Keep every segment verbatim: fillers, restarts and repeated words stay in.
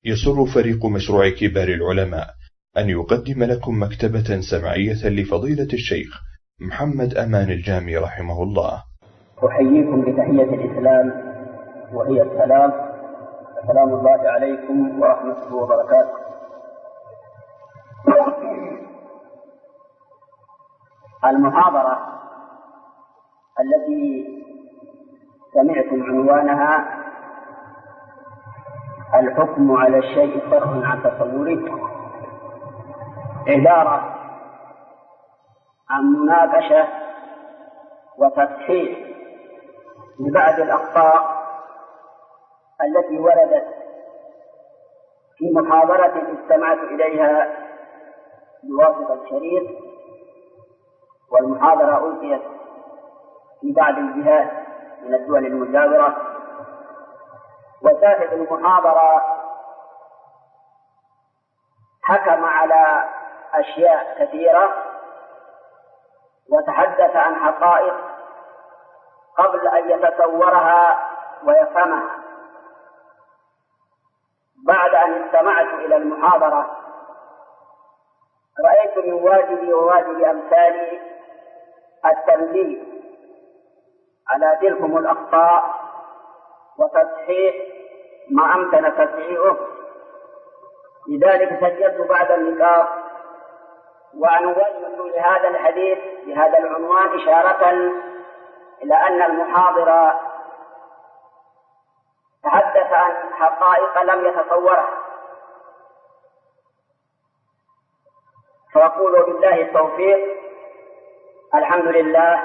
يسر فريق مشروع كبار العلماء أن يقدم لكم مكتبة سمعية لفضيلة الشيخ محمد أمان الجامي رحمه الله. أحييكم بتحية الإسلام وهي السلام. السلام الله عليكم ورحمته وبركاته. المحاضرة التي سمعتم عنوانها الحكم على الشيء صرف عن تصوره عبارة عن مناقشة وتصحيح لبعض الأخطاء التي وردت في محاضرة استمعت إليها بواسطة الشريط، والمحاضرة ألقيت في بعض الجهات من الدول المجاورة، وصاحب المحاضرة حكم على أشياء كثيرة وتحدث عن حقائق قبل أن يتصورها ويفهمها. بعد أن استمعت إلى المحاضرة رأيت من واجبي وواجب أمثالي التنبيه على تلكم الأخطاء وتصحيح ما أمكن تصحيحه. لذلك سجلت بعض النقاط وأنوجه لهذا الحديث بهذا العنوان إشارة إلى أن المحاضر تحدث عن حقائق لم يتصورها، فأقول بالله التوفيق. الحمد لله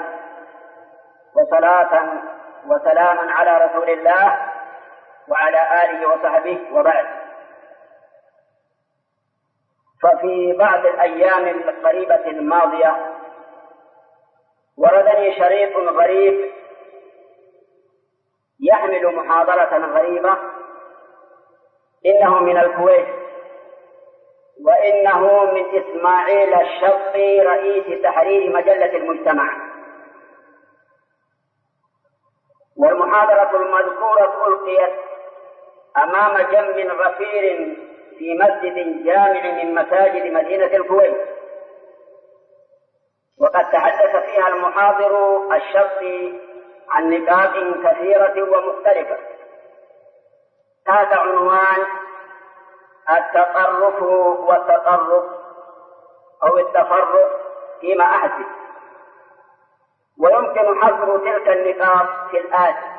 وصلاة وسلاما على رسول الله وعلى آله وصحبه، وبعد. ففي بعض الأيام القريبة الماضية وردني شريط غريب يحمل محاضرة غريبة، إنه من الكويت، وإنه من إسماعيل الشطي رئيس تحرير مجلة المجتمع. والمحاضرة المذكورة ألقيت أمام جم غفير في مسجد جامع من مساجد مدينة الكويت، وقد تحدث فيها المحاضر الشخصي عن نقاط كثيرة ومختلفة تحت عنوان التطرف والتطرف أو التفرق فيما أحدث. ويمكن حصر تلك النقاط في الآتي: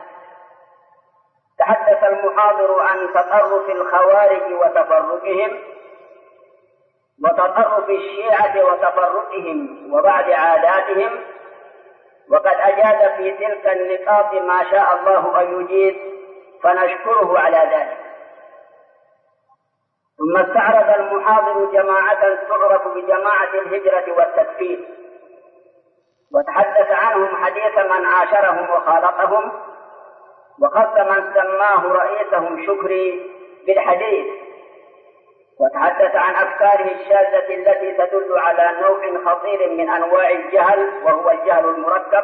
تحدث المحاضر عن تطرف الخوارج وتفرقهم، وتطرف الشيعة وتفرقهم وبعض عاداتهم، وقد أجاد في تلك النقاط ما شاء الله أن يجيد، فنشكره على ذلك. ثم استعرض المحاضر جماعة تعرف بجماعة الهجرة والتكفير، وتحدث عنهم حديث من عاشرهم وخالطهم، وخص من سماه رئيسهم شكري بالحديث، وتحدث عن أفكاره الشاذة التي تدل على نوع خطير من أنواع الجهل، وهو الجهل المركب.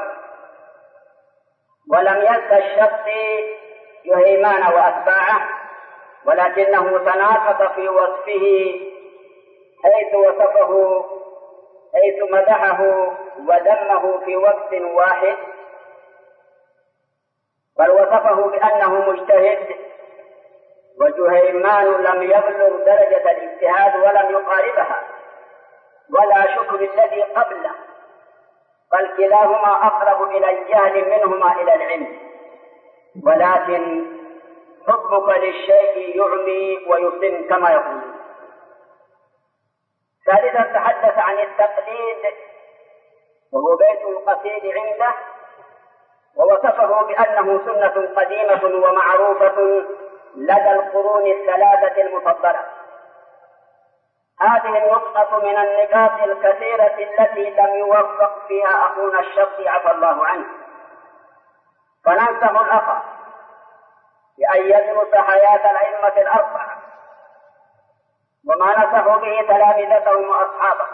ولم ينسى الشخصي يهيمان وأتباعه، ولكنه تناقض في وصفه، حيث وصفه حيث مدحه وذمه في وقت واحد، بل وصفه بأنه مجتهد، وجهيمان لم يبلغ درجة الاجتهاد ولم يقاربها، ولا شكر الذي قبله، بل كلاهما أقرب إلى الجهل منهما إلى العلم. ولكن حبك للشيء يعمي ويصم كما يقول. ثالثا تحدث عن التقليد، وهو بيت القصيد عنده، ووصفه بأنه سنة قديمة ومعروفة لدى القرون الثلاثة المفضلة. هذه النقطة من النقاط الكثيرة التي لم يوفق فيها أخونا الشخصي عفى الله عنه، فننصح الأخ بأن يدرس حياة الأئمة الأربعة وما نصحوا به تلامذتهم وأصحابهم،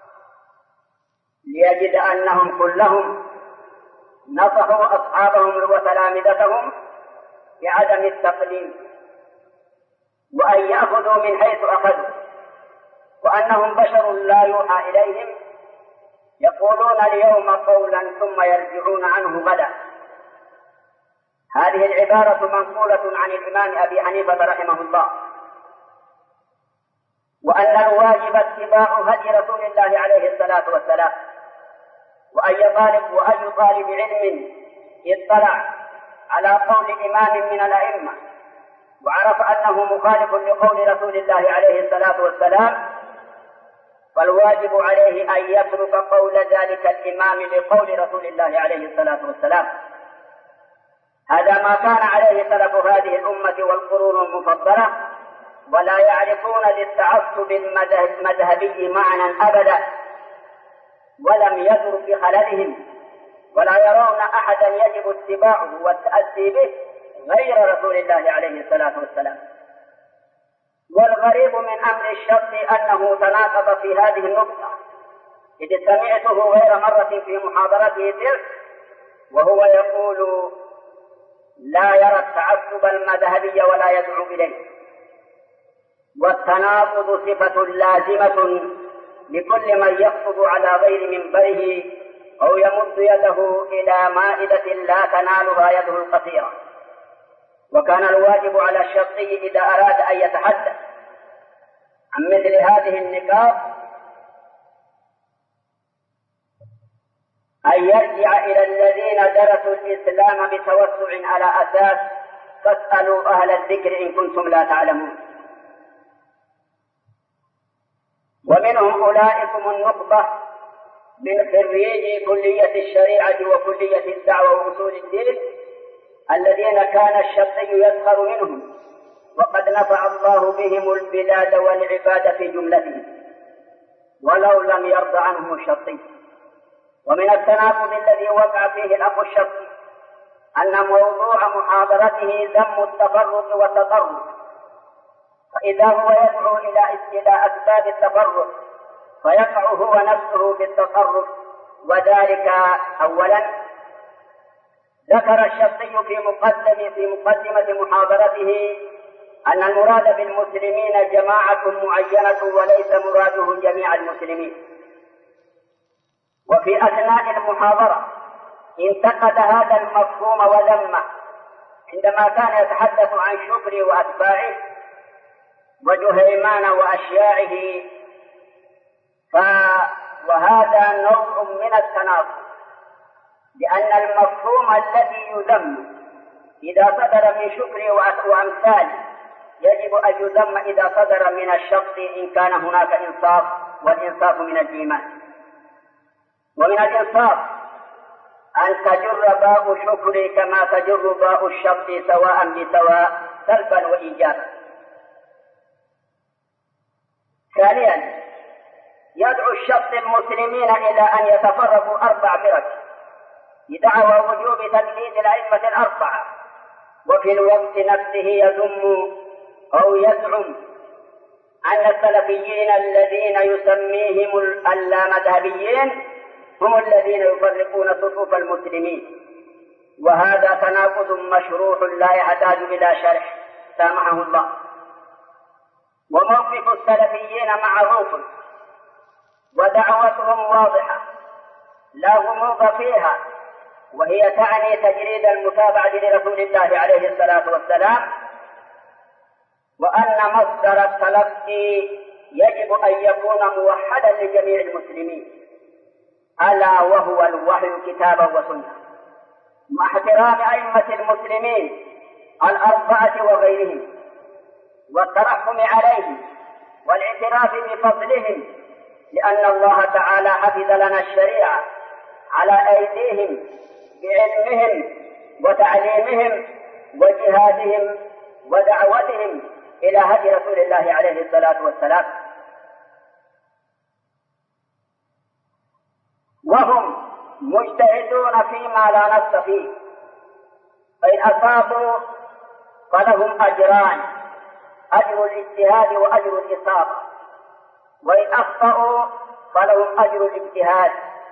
ليجد أنهم كلهم نصحوا أصحابهم وتلامذتهم بعدم التقليد وأن يأخذوا من حيث أخذوا، وأنهم بشر لا يوحى إليهم يقولون اليوم قولا ثم يرجعون عنه غدا. هذه العبارة منقولة عن الإمام أبي حنيفة رحمه الله. وأن الواجب اتباع هدي رسول الله عليه الصلاة والسلام، وأي طالب وأي طالب علم اطلع على قول إمام من الأئمة وعرف أنه مخالف لقول رسول الله عليه الصلاة والسلام، فالواجب عليه أن يترك قول ذلك الإمام لقول رسول الله عليه الصلاة والسلام. هذا ما كان عليه سلف هذه الأمة والقرون المفضلة، ولا يعرفون للتعصب المذهبي معنى أبدا، ولم يدر في خللهم، ولا يرون أحدا يجب اتباعه والتأسي به غير رسول الله عليه الصلاة والسلام. والغريب من أمر الشرط أنه تناقض في هذه النقطة، إذ سمعته غير مرة في محاضرته تلك وهو يقول لا يرى التعصب المذهبي ولا يدعو إليه. والتناقض صفة لازمة لكل من يخطب على غير منبره أو يمد يده إلى مائدة لا تنالها يده القصيرة. وكان الواجب على الشرطي إذا أراد أن يتحدث عن مثل هذه النقاط أن يرجع إلى الذين درسوا الإسلام بتوسع على أساس فاسألوا أهل الذكر إن كنتم لا تعلمون. ومنهم أولئكم النخبة من خريجي كلية الشريعة وكلية الدعوة وأصول الدين الذين كان الشرطي يسخر منهم، وقد نفع الله بهم البلاد والعباد في جملتهم ولو لم يرض عنهم الشرطي. ومن التناقض الذي وقع فيه الأخ الشرطي أن موضوع محاضرته ذم التفرق والتطرف، فإذا هو يدعو إلى أسباب التفرق فيقع هو نفسه في التطرف. وذلك أولا ذكر الشرطي في مقدمة في مقدمة محاضرته أن المراد بالمسلمين جماعة معينة وليس مراده جميع المسلمين. وفي أثناء المحاضرة انتقد هذا المفهوم وذمه عندما كان يتحدث عن شكري وأتباعه وجهيمان وأشياعه، ف... وهذا نوع من التناقض، لأن المفهوم الذي يذم إذا صدر من شكري وأمثاله يجب أن يذم إذا صدر من الشخص إن كان هناك إنصاف، والإنصاف من الإيمان. ومن الإنصاف أن تجر باء شكري كما تجر باء الشخص سواء بسواء سلبا وإيجابا. ثانيا يدعو الشخص المسلمين إلى أن يتفرقوا أربع فرق بدعوى وجوب تقليد الأئمة الأربعة، وفي الوقت نفسه يذم أو يزعم أن السلفيين الذين يسميهم اللامذهبيين هم الذين يفرقون صفوف المسلمين. وهذا تناقض مشروع لا يحتاج إلى شرح سامحه الله. وموقف السلفيين معروف ودعوتهم واضحة لا غموض فيها، وهي تعني تجريد المتابعة لرسول الله عليه الصلاة والسلام، وأن مصدر التلقي يجب أن يكون موحدا لجميع المسلمين ألا وهو الوحي كتابا وسنة، مع احترام أئمة المسلمين الأربعة وغيرهم والترحم عليهم والاعتراف بفضلهم، لأن الله تعالى حفظ لنا الشريعة على أيديهم بعلمهم وتعليمهم وجهادهم ودعوتهم إلى هدي رسول الله عليه الصلاة والسلام. وهم مجتهدون فيما لا نص فيه، فإن أصابوا فلهم أجران، أجر الاجتهاد وأجر الإصابة، وإن أخطأوا فلهم أجر الاجتهاد،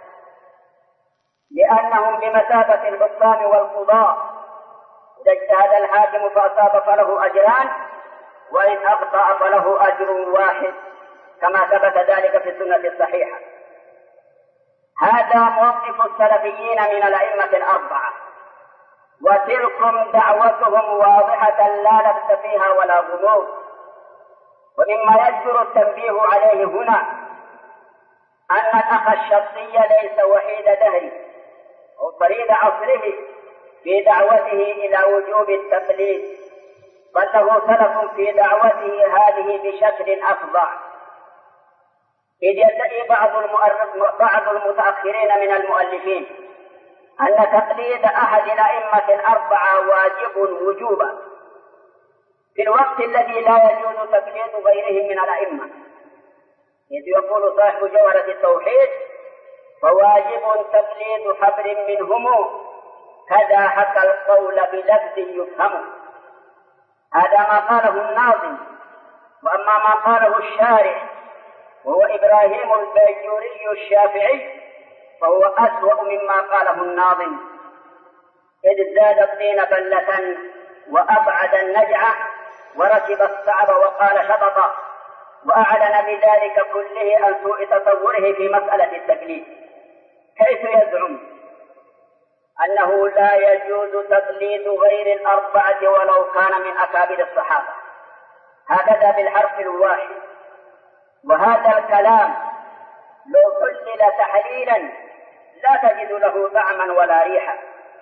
لأنهم بمثابة الحكام والقضاء. إذا اجتهد الحاكم فأصاب فله أجران، وإن أخطأ فله أجر واحد كما ثبت ذلك في السنة الصحيحة. هذا موقف السلفيين من الأئمة الأربعة، وتلكم دعوتهم واضحة لا لبس فيها ولا غموض. ومما يجدر التنبيه عليه هنا أن الأخ الشخصي ليس وحيد دهره أو فريد عصره في دعوته إلى وجوب التقليد، بل له سلف في دعوته هذه بشكل أفظع، إذ يدعي بعض بعض المتأخرين من المؤلفين أن تقليد أحد الأئمة الأربعة واجب وجوبا في الوقت الذي لا يجوز تقليد غيرهم من الأئمة، إذ يقول صاحب جوهرة التوحيد: فواجب تقليد حبر منهم كذا حكى القول بلفظ يفهم. هذا ما قاله الناظم. وأما ما قاله الشارع وهو إبراهيم البيجوري الشافعي فهو أسوأ مما قاله الناظم، إذ زاد الطين بلة وأبعد النجعة وركب الصعب وقال شططا، وأعلن بذلك كله عن سوء تصوره في مسألة التقليد، حيث يزعم أنه لا يجوز تقليد غير الأربعة ولو كان من أكابر الصحابة، هكذا بالحرف الواحد. وهذا الكلام لو حلل تحليلا لا تجد له طعما ولا ريحا،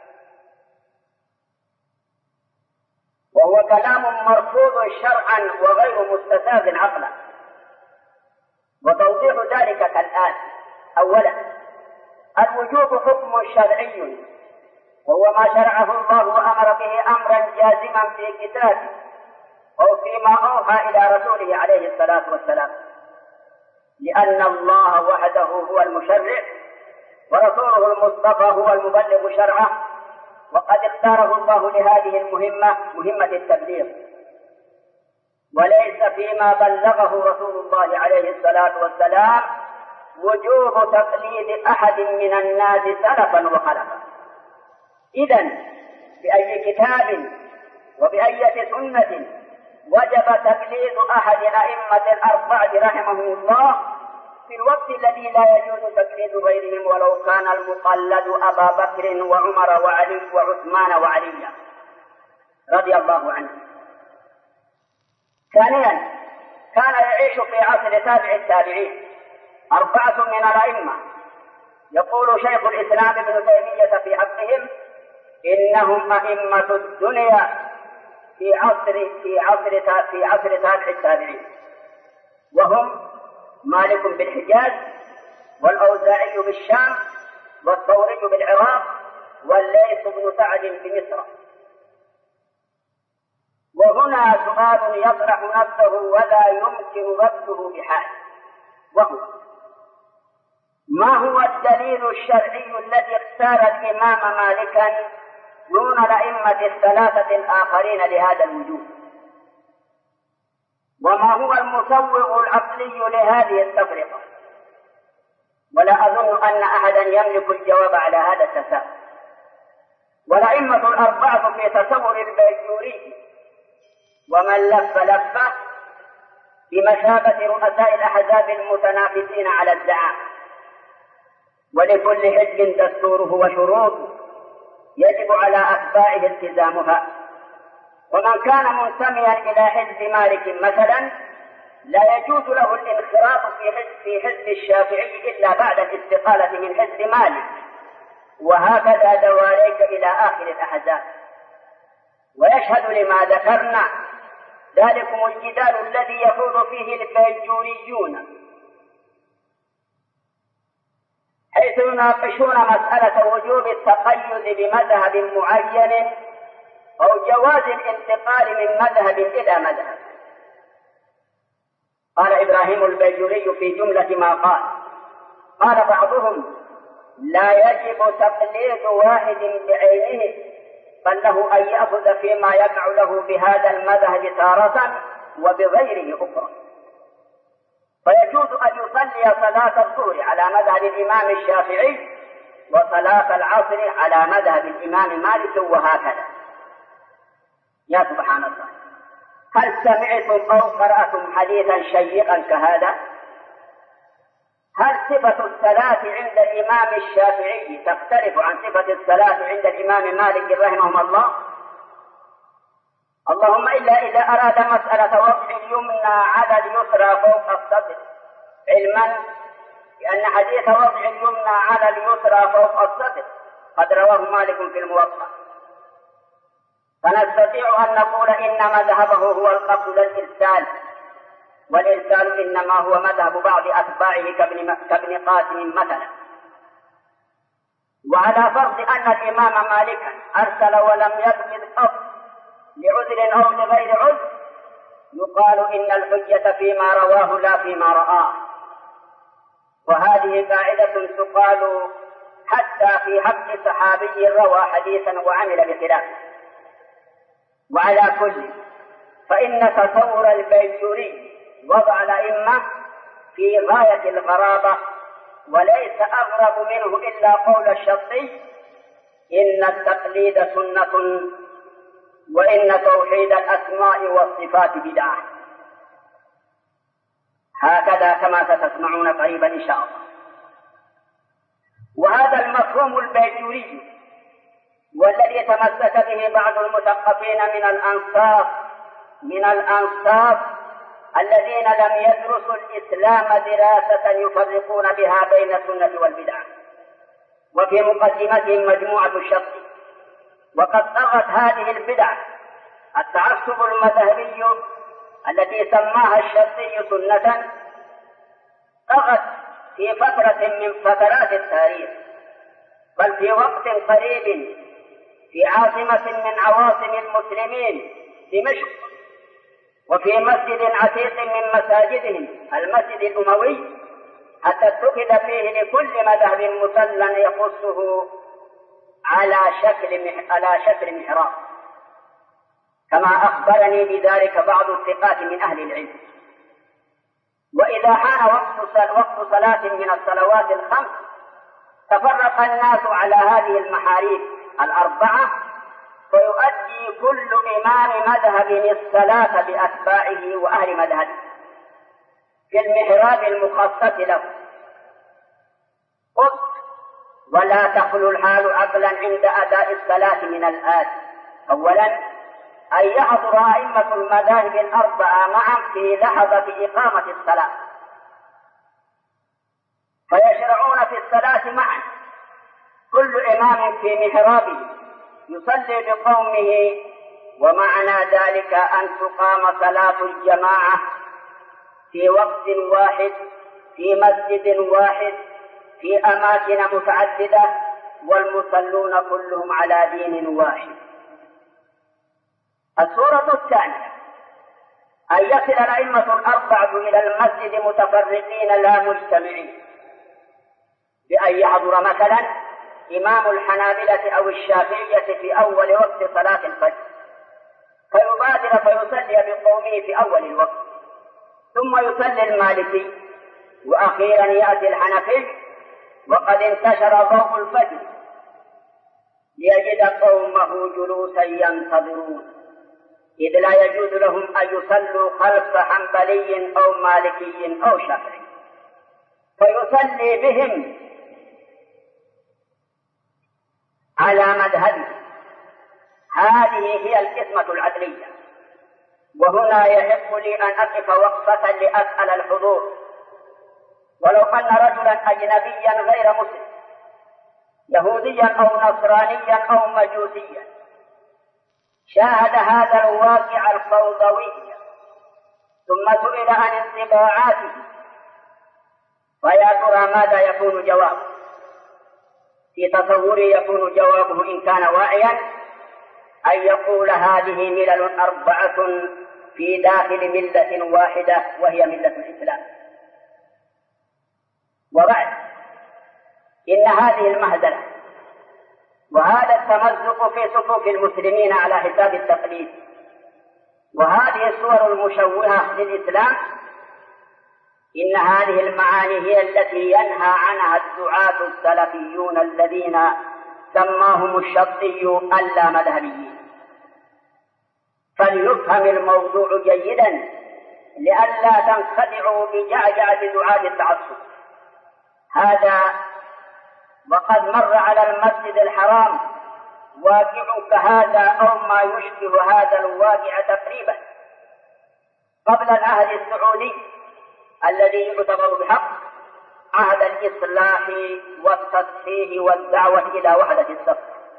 وهو كلام مرفوض شرعا وغير مستساغ عقلا. وتوضيح ذلك كالآتي: أولا، الوجوب حكم شرعي، وهو ما شرعه الله وأمر به أمرا جازما في كتابه أو فيما أوحى إلى رسوله عليه الصلاة والسلام، لأن الله وحده هو المشرع ورسوله المصطفى هو المبلغ شرعه، وقد اختاره الله لهذه المهمة، مهمة التبليغ، وليس فيما بلغه رسول الله عليه الصلاة والسلام وجوب تقليد أحد من الناس سلفا وخلفا. إذن بأي كتاب وبأية سنة وجب تقليد أحد الأئمة الأربعة رحمهم الله في الوقت الذي لا يجوز تقليد غيرهم ولو كان المقلد أبا بكر وعمر وعلي وعثمان وعلي رضي الله عنه. ثانيا، كان يعيش في عصر تابع التابعين أربعة من الأئمة، يقول شيخ الإسلام ابن تيمية في حقهم: إنهم أئمة الدنيا في عصر في عصر في عصر تابع التابعين، وهم مالك بالحجاز، والأوزاعي بالشام، والثوري بالعراق، والليث بن سعد بمصر. وهنا سؤال يطرح نفسه ولا يمكن رده بحال، وهو: ما هو الدليل الشرعي الذي اختار الإمام مالكا دون الأئمة الثلاثة الآخرين لهذا الوجوب؟ وما هو المسوغ العقلي لهذه التفرقة؟ ولا أظن أن أحدا يملك الجواب على هذا التساؤل. والأئمة الأربعة في تصور البيجوري ومن لف لفه بمثابة رؤساء الأحزاب المتنافسين على الزعامة، ولكل حزب دستوره وشروطه يجب على أتباعه التزامها. ومن كان منتميا إلى حزب مالك مثلا لا يجوز له الانخراط في حزب, في حزب الشافعي إلا بعد الاستقالة من حزب مالك، وهكذا دواليك إلى آخر الأحزاب. ويشهد لما ذكرنا ذلكم الجدال الذي يخوض فيه البيجوريون، حيث يناقشون مسألة وجوب التقيد بمذهب معين أو جواز الانتقال من مذهب إلى مذهب. قال إبراهيم البيجوري في جملة ما قال: قال بعضهم: لا يجب تقليد واحد بعينه، بل له أن يأخذ فيما يقع له بهذا المذهب تارة وبغيره أخرى. فيجوز أن يصلي صلاة الظهر على مذهب الإمام الشافعي وصلاة العصر على مذهب الإمام مالك، وهكذا. يا سبحان الله، هل سمعتم أو قرأتم حديثا شيقا كهذا؟ هل صفة الصلاة عند الإمام الشافعي تختلف عن صفة الصلاة عند الإمام مالك رحمه الله؟ اللهم إلا إذا أراد مسألة وضع اليمنى على اليسرى فوق الصدر، علما بأن حديث وضع اليمنى على اليسرى فوق الصدر قد رواه مالك في الموطأ، فنستطيع أن نقول إن مذهبه هو القبض للإرسال، والإرسال إنما هو مذهب بعض أتباعه كابن قاسم مثلا. وعلى فرض أن الإمام مالكا أرسل ولم يثبت قبض لعذر أو لغير عذر، يقال إن الحجة فيما رواه لا فيما رآه، وهذه قاعدة تقال حتى في حق صحابي روى حديثا وعمل بخلافه. وعلى كل فإن تصور البيجوري وضع الأئمة في غاية الغرابة، وليس أغرب منه إلا قول الشطي: إن التقليد سنة وإن توحيد الأسماء والصفات بدعة. هكذا كما ستسمعون قريبا إن شاء الله. وهذا المفهوم البيجوري والذي تمسك به بعض المثقفين من الأنصاف من الأنصاف الذين لم يدرسوا الإسلام دراسة يفرقون بها بين السنة والبدعة، وفي مقدمتهم مجموعة الشطي. وقد طغت هذه البدع التعصب المذهبي التي سماها الشطي سنة، طغت في فترة من فترات التاريخ، بل في وقت قريب في عاصمة من عواصم المسلمين دمشق، وفي مسجد عتيق من مساجدهم المسجد الأموي، حتى اتخذ فيه لكل مذهب مسلا يخصه على شكل على شكل محراب، كما أخبرني بذلك بعض الثقات من أهل العلم. وإذا حان وقت وقت صلاة من الصلوات الخمس تفرق الناس على هذه المحاريب الأربعة، فيؤدي كل إمام مذهب الصلاة بأتباعه وأهل مذهبه في المحراب المخصص له. قلت: ولا تخلو الحال عقلا عند أداء الصلاة من الآت: أولا أن يحضر أئمة المذاهب الأربعة معا في لحظة إقامة الصلاة، فيشرعون في الصلاة معا، كل إمام في محرابه يصلي بقومه، ومعنى ذلك أن تقام صلاة الجماعة في وقت واحد في مسجد واحد في أماكن متعددة، والمصلون كلهم على دين واحد. الصورة الثانية أن يصل الأئمة الأربعة إلى المسجد متفرقين لا مجتمعين، بأن يحضر مثلا إمام الحنابلة أو الشافعية في أول وقت صلاة الفجر، فيبادر فيصلي بقومه في أول الوقت، ثم يصلي المالكي، وأخيرا يأتي الحنفي وقد انتشر ضوء الفجر، ليجد قومه جلوسا ينتظرون، إذ لا يجوز لهم أن يصلوا خلف حنبلي أو مالكي أو شافعي، فيصلي بهم على مذهبه. هذه هي القسمة العدلية. وهنا يحق لي أن أقف وقفة لأسأل الحضور: ولو أن رجلا أجنبيا غير مسلم، يهوديا أو نصرانيا أو مجوسيا، شاهد هذا الواقع الفوضوي ثم سئل عن انطباعاته، فيا ترى ماذا يكون جوابه؟ في تصوري يكون جوابه إن كان واعيا أن يقول: هذه ملل أربعة في داخل ملة واحدة وهي ملة الإسلام. وبعد، إن هذه المهزلة وهذا التمزق في صفوف المسلمين على حساب التقليد، وهذه الصور المشوهة للإسلام، إن هذه المعاني هي التي ينهى عنها الدعاة السلفيون الذين سماهم الشطي اللامذهبيين. فليفهم الموضوع جيدا لئلا تنخدعوا بجعجعة دعاة التعصب. هذا وقد مر على المسجد الحرام واقع كهذا أو ما يشبه هذا الواقع تقريبا قبل العهد السعودي الذي يعتبر بحق عهد الإصلاح والتصحيح والدعوة إلى وحدة الصف.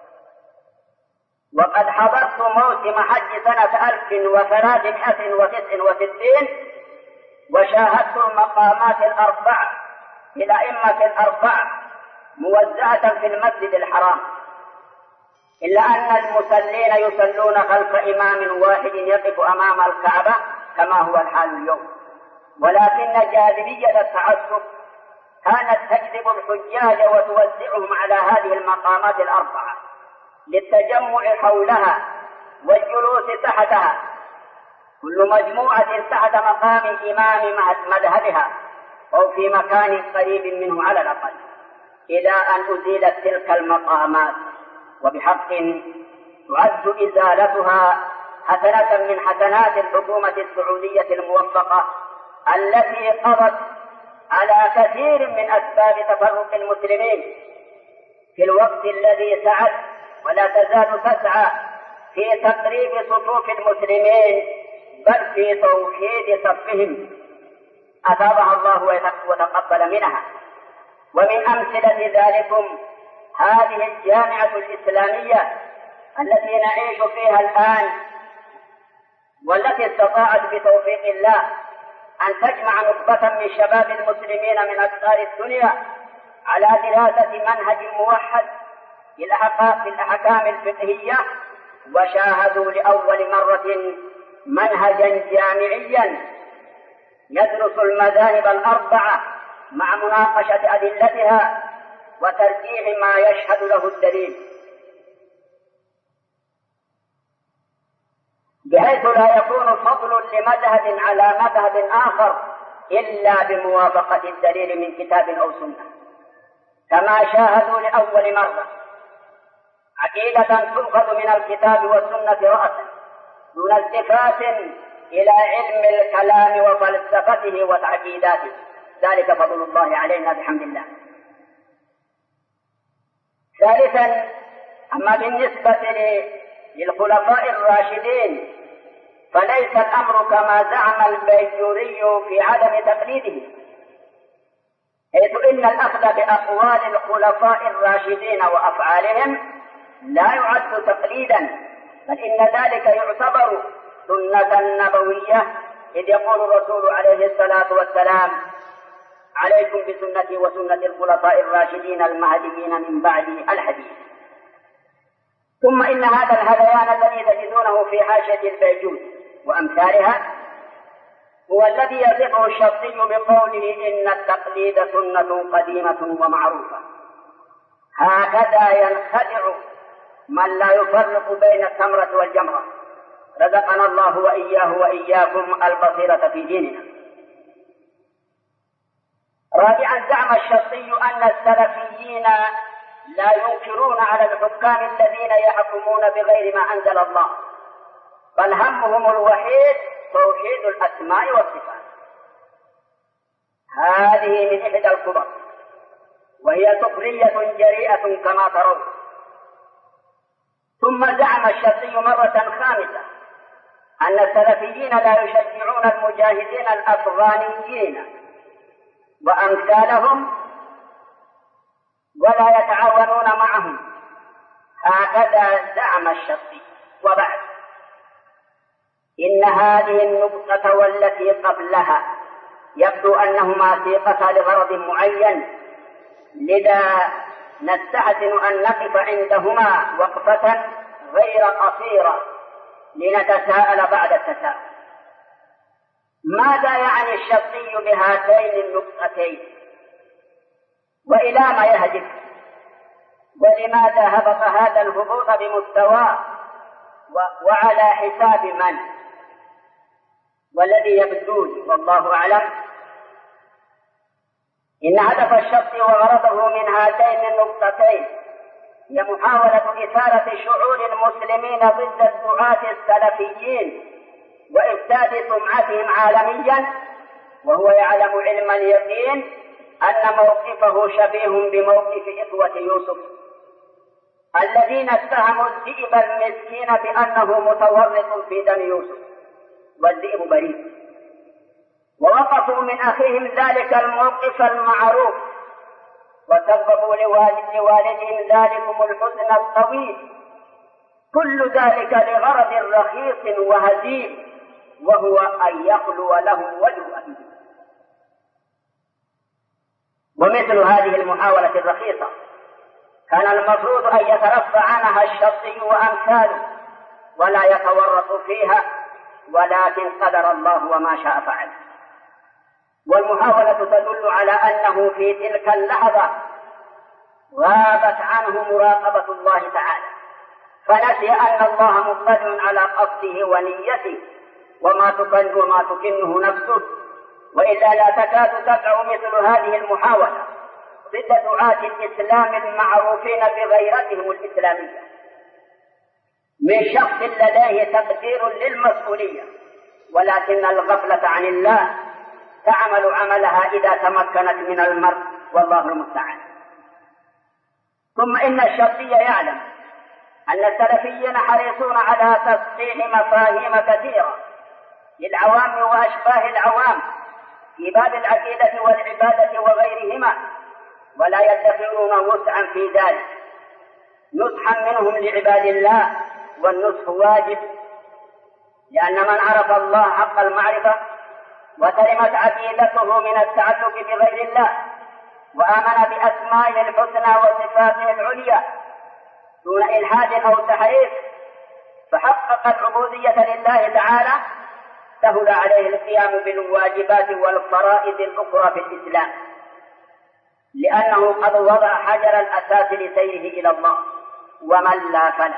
وقد حضرت موسم حج سنة ألف وثلاثمائة وتسع وستين وشاهدت المقامات الأربع للأئمة الأربع موزعة في المسجد الحرام، إلا أن المصلين يصلون خلف إمام واحد يقف أمام الكعبة كما هو الحال اليوم، ولكن جاذبية التعصب كانت تجذب الحجاج وتوزعهم على هذه المقامات الأربعة للتجمع حولها والجلوس تحتها، كل مجموعة تحت مقام إمام مذهبها أو في مكان قريب منه على الأقل، إلى أن أزيلت تلك المقامات، وبحق تعد إزالتها حسنة من حسنات الحكومة السعودية الموفقة التي قضت على كثير من أسباب تفرق المسلمين في الوقت الذي سعت ولا تزال تسعى في تقريب صفوف المسلمين بل في توحيد صفهم، أثابها الله وتقبل منها. ومن أمثلة ذلكم هذه الجامعة الإسلامية التي نعيش فيها الآن، والتي استطاعت بتوفيق الله أن تجمع نخبة من شباب المسلمين من أقطار الدنيا على دراسة منهج موحد في الأحكام الفقهية، وشاهدوا لأول مرة منهجا جامعيا يدرس المذاهب الأربعة مع مناقشة أدلتها وترجيح ما يشهد له الدليل، بحيث لا يكون فضل لمذهب على مذهب آخر إلا بموافقة الدليل من كتاب أو سنة، كما شاهدوا لأول مرة عقيدة تؤخذ من الكتاب والسنة رأسا دون التفات إلى علم الكلام وفلسفته وتعقيداته، ذلك فضل الله علينا بحمد الله. ثالثا، أما بالنسبة للخلفاء الراشدين فليس الأمر كما زعم البيجوري في عدم تقليده، حيث إن الأخذ بأقوال الخلفاء الراشدين وأفعالهم لا يعد تقليدا، بل إن ذلك يعتبر سنة نبوية، إذ يقول الرسول عليه الصلاة والسلام: عليكم بسنتي وسنة الخلفاء الراشدين المهديين من بعدي الحديث. ثم إن هذا الهذيان الذي تجدونه في حاشية البيجوري وأمثالها هو الذي يصفه الشرطي بقوله: إن التقليد سنة قديمة ومعروفة. هكذا ينخدع من لا يفرق بين التمرة والجمرة، رزقنا الله وإياه وإياكم البصيرة في ديننا. رابعا، زعم الشرطي أن السلفيين لا ينكرون على الحكام الذين يحكمون بغير ما أنزل الله، بل همهم الوحيد توحيد الأسماء والصفات. هذه من إحدى الكبر، وهي سخرية جريئة كما ترون. ثم زعم الشرطي مرة خامسة أن السلفيين لا يشجعون المجاهدين الأفغانيين وأمثالهم ولا يتعاونون معهم، هكذا زعم الشرطي. وبعد، إن هذه النقطة والتي قبلها يبدو أنهما سيقتا لغرض معين، لذا نستحسن أن نقف عندهما وقفة غير قصيرة لنتساءل بعد التساؤل: ماذا يعني الشرطي بهاتين النقطتين؟ وإلى ما يهدف؟ ولماذا هبط هذا الهبوط بمستواه وعلى حساب من؟ والذي يبدو لي والله أعلم إن هدف الشرط وغرضه من هاتين النقطتين هي محاولة إثارة شعور المسلمين ضد الدعاة السلفيين وإفساد سمعتهم عالميا، وهو يعلم علم اليقين أن موقفه شبيه بموقف إخوة يوسف الذين اتهموا الذئب المسكين بأنه متورط في دم يوسف والذئب بريء، ووقفوا من أخيهم ذلك الموقف المعروف وسببوا لوالدهم ذلكم الحزن الطويل، كل ذلك لغرض رخيص وهزيل، وهو أن يخلو لهم وجه أبيهم. ومثل هذه المحاولة الرخيصة كان المفروض أن يترفع عنها الشرطي وأمثاله ولا يتورط فيها، ولكن قدر الله وما شاء فعل. والمحاولة تدل على أنه في تلك اللحظة غابت عنه مراقبة الله تعالى، فنسي أن الله مطلع على قصده ونيته وما تكن وما تكنه نفسه، وإلا لا تكاد تقع مثل هذه المحاولة ضد دعاة الإسلام المعروفين بغيرتهم الإسلامية من شخص لديه تقدير للمسؤولية، ولكن الغفلة عن الله تعمل عملها إذا تمكنت من المرء، والله المستعان. ثم إن الشرطي يعلم أن السلفيين حريصون على تصحيح مفاهيم كثيرة للعوام وأشباه العوام في باب العقيدة والعبادة وغيرهما، ولا يدخرون وسعا في ذلك نصحا منهم لعباد الله، والنصح واجب، لأن من عرف الله حق المعرفة وسلمت عقيدته من التعلق بغير الله وآمن بأسمائه الحسنى وصفاته العليا دون إلحاد أو تحريف، فحقق العبودية لله تعالى، سهل عليه القيام بالواجبات والفرائض الأخرى في الإسلام، لأنه قد وضع حجر الأساس لسيره إلى الله، ومن لا فلا.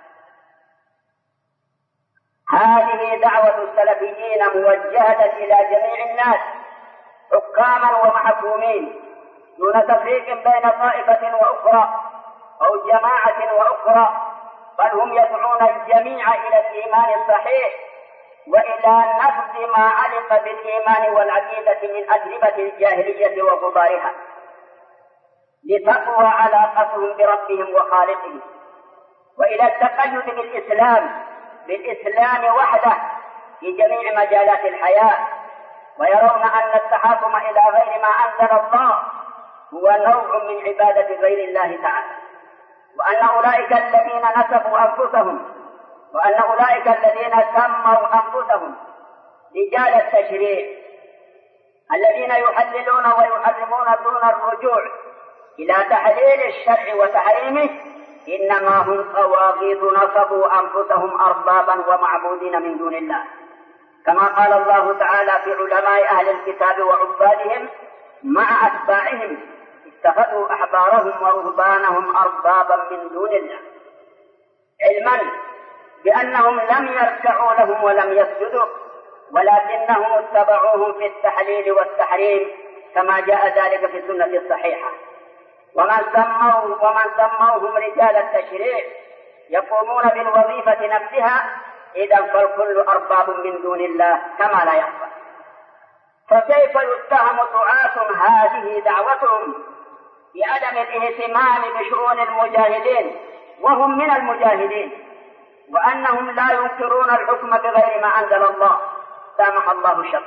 هذه دعوة السلفيين موجهة إلى جميع الناس حكاما ومحكومين دون تفريق بين طائفة وأخرى أو جماعة وأخرى، بل هم يدعون الجميع إلى الإيمان الصحيح وإلى نفذ ما علق بالإيمان والعقيدة من أجربة الجاهلية وغبارها، لتقوى علاقتهم بربهم وخالقهم، وإلى التقيد بالإسلام بالإسلام وحده في جميع مجالات الحياة، ويرون أن التحاكم إلى غير ما أنزل الله هو نوع من عبادة غير الله تعالى، وأن أولئك الذين نسبوا أنفسهم وأن أولئك الذين سموا أنفسهم رجال التشريع الذين يحللون ويحرمون دون الرجوع إلى تحليل الشرع وتحريمه إنما هم طواغيت نصبوا أنفسهم أربابا ومعبودين من دون الله، كما قال الله تعالى في علماء أهل الكتاب وعبادهم مع أتباعهم اتخذوا أحبارهم ورهبانهم أربابا من دون الله، علما بأنهم لم يركعوا لهم ولم يسجدوا، ولكنهم اتبعوهم في التحليل والتحريم كما جاء ذلك في السنة الصحيحة. ومن سموه ومن سموهم رجال التشريع يقومون بالوظيفة نفسها، إذا فالكل أرباب من دون الله كما لا يخفى. فكيف يتهم دعاة هذه دعوتهم بعدم الاهتمام بشؤون المجاهدين وهم من المجاهدين، وأنهم لا ينكرون الحكم بغير ما أنزل الله، سامح الله الشرط.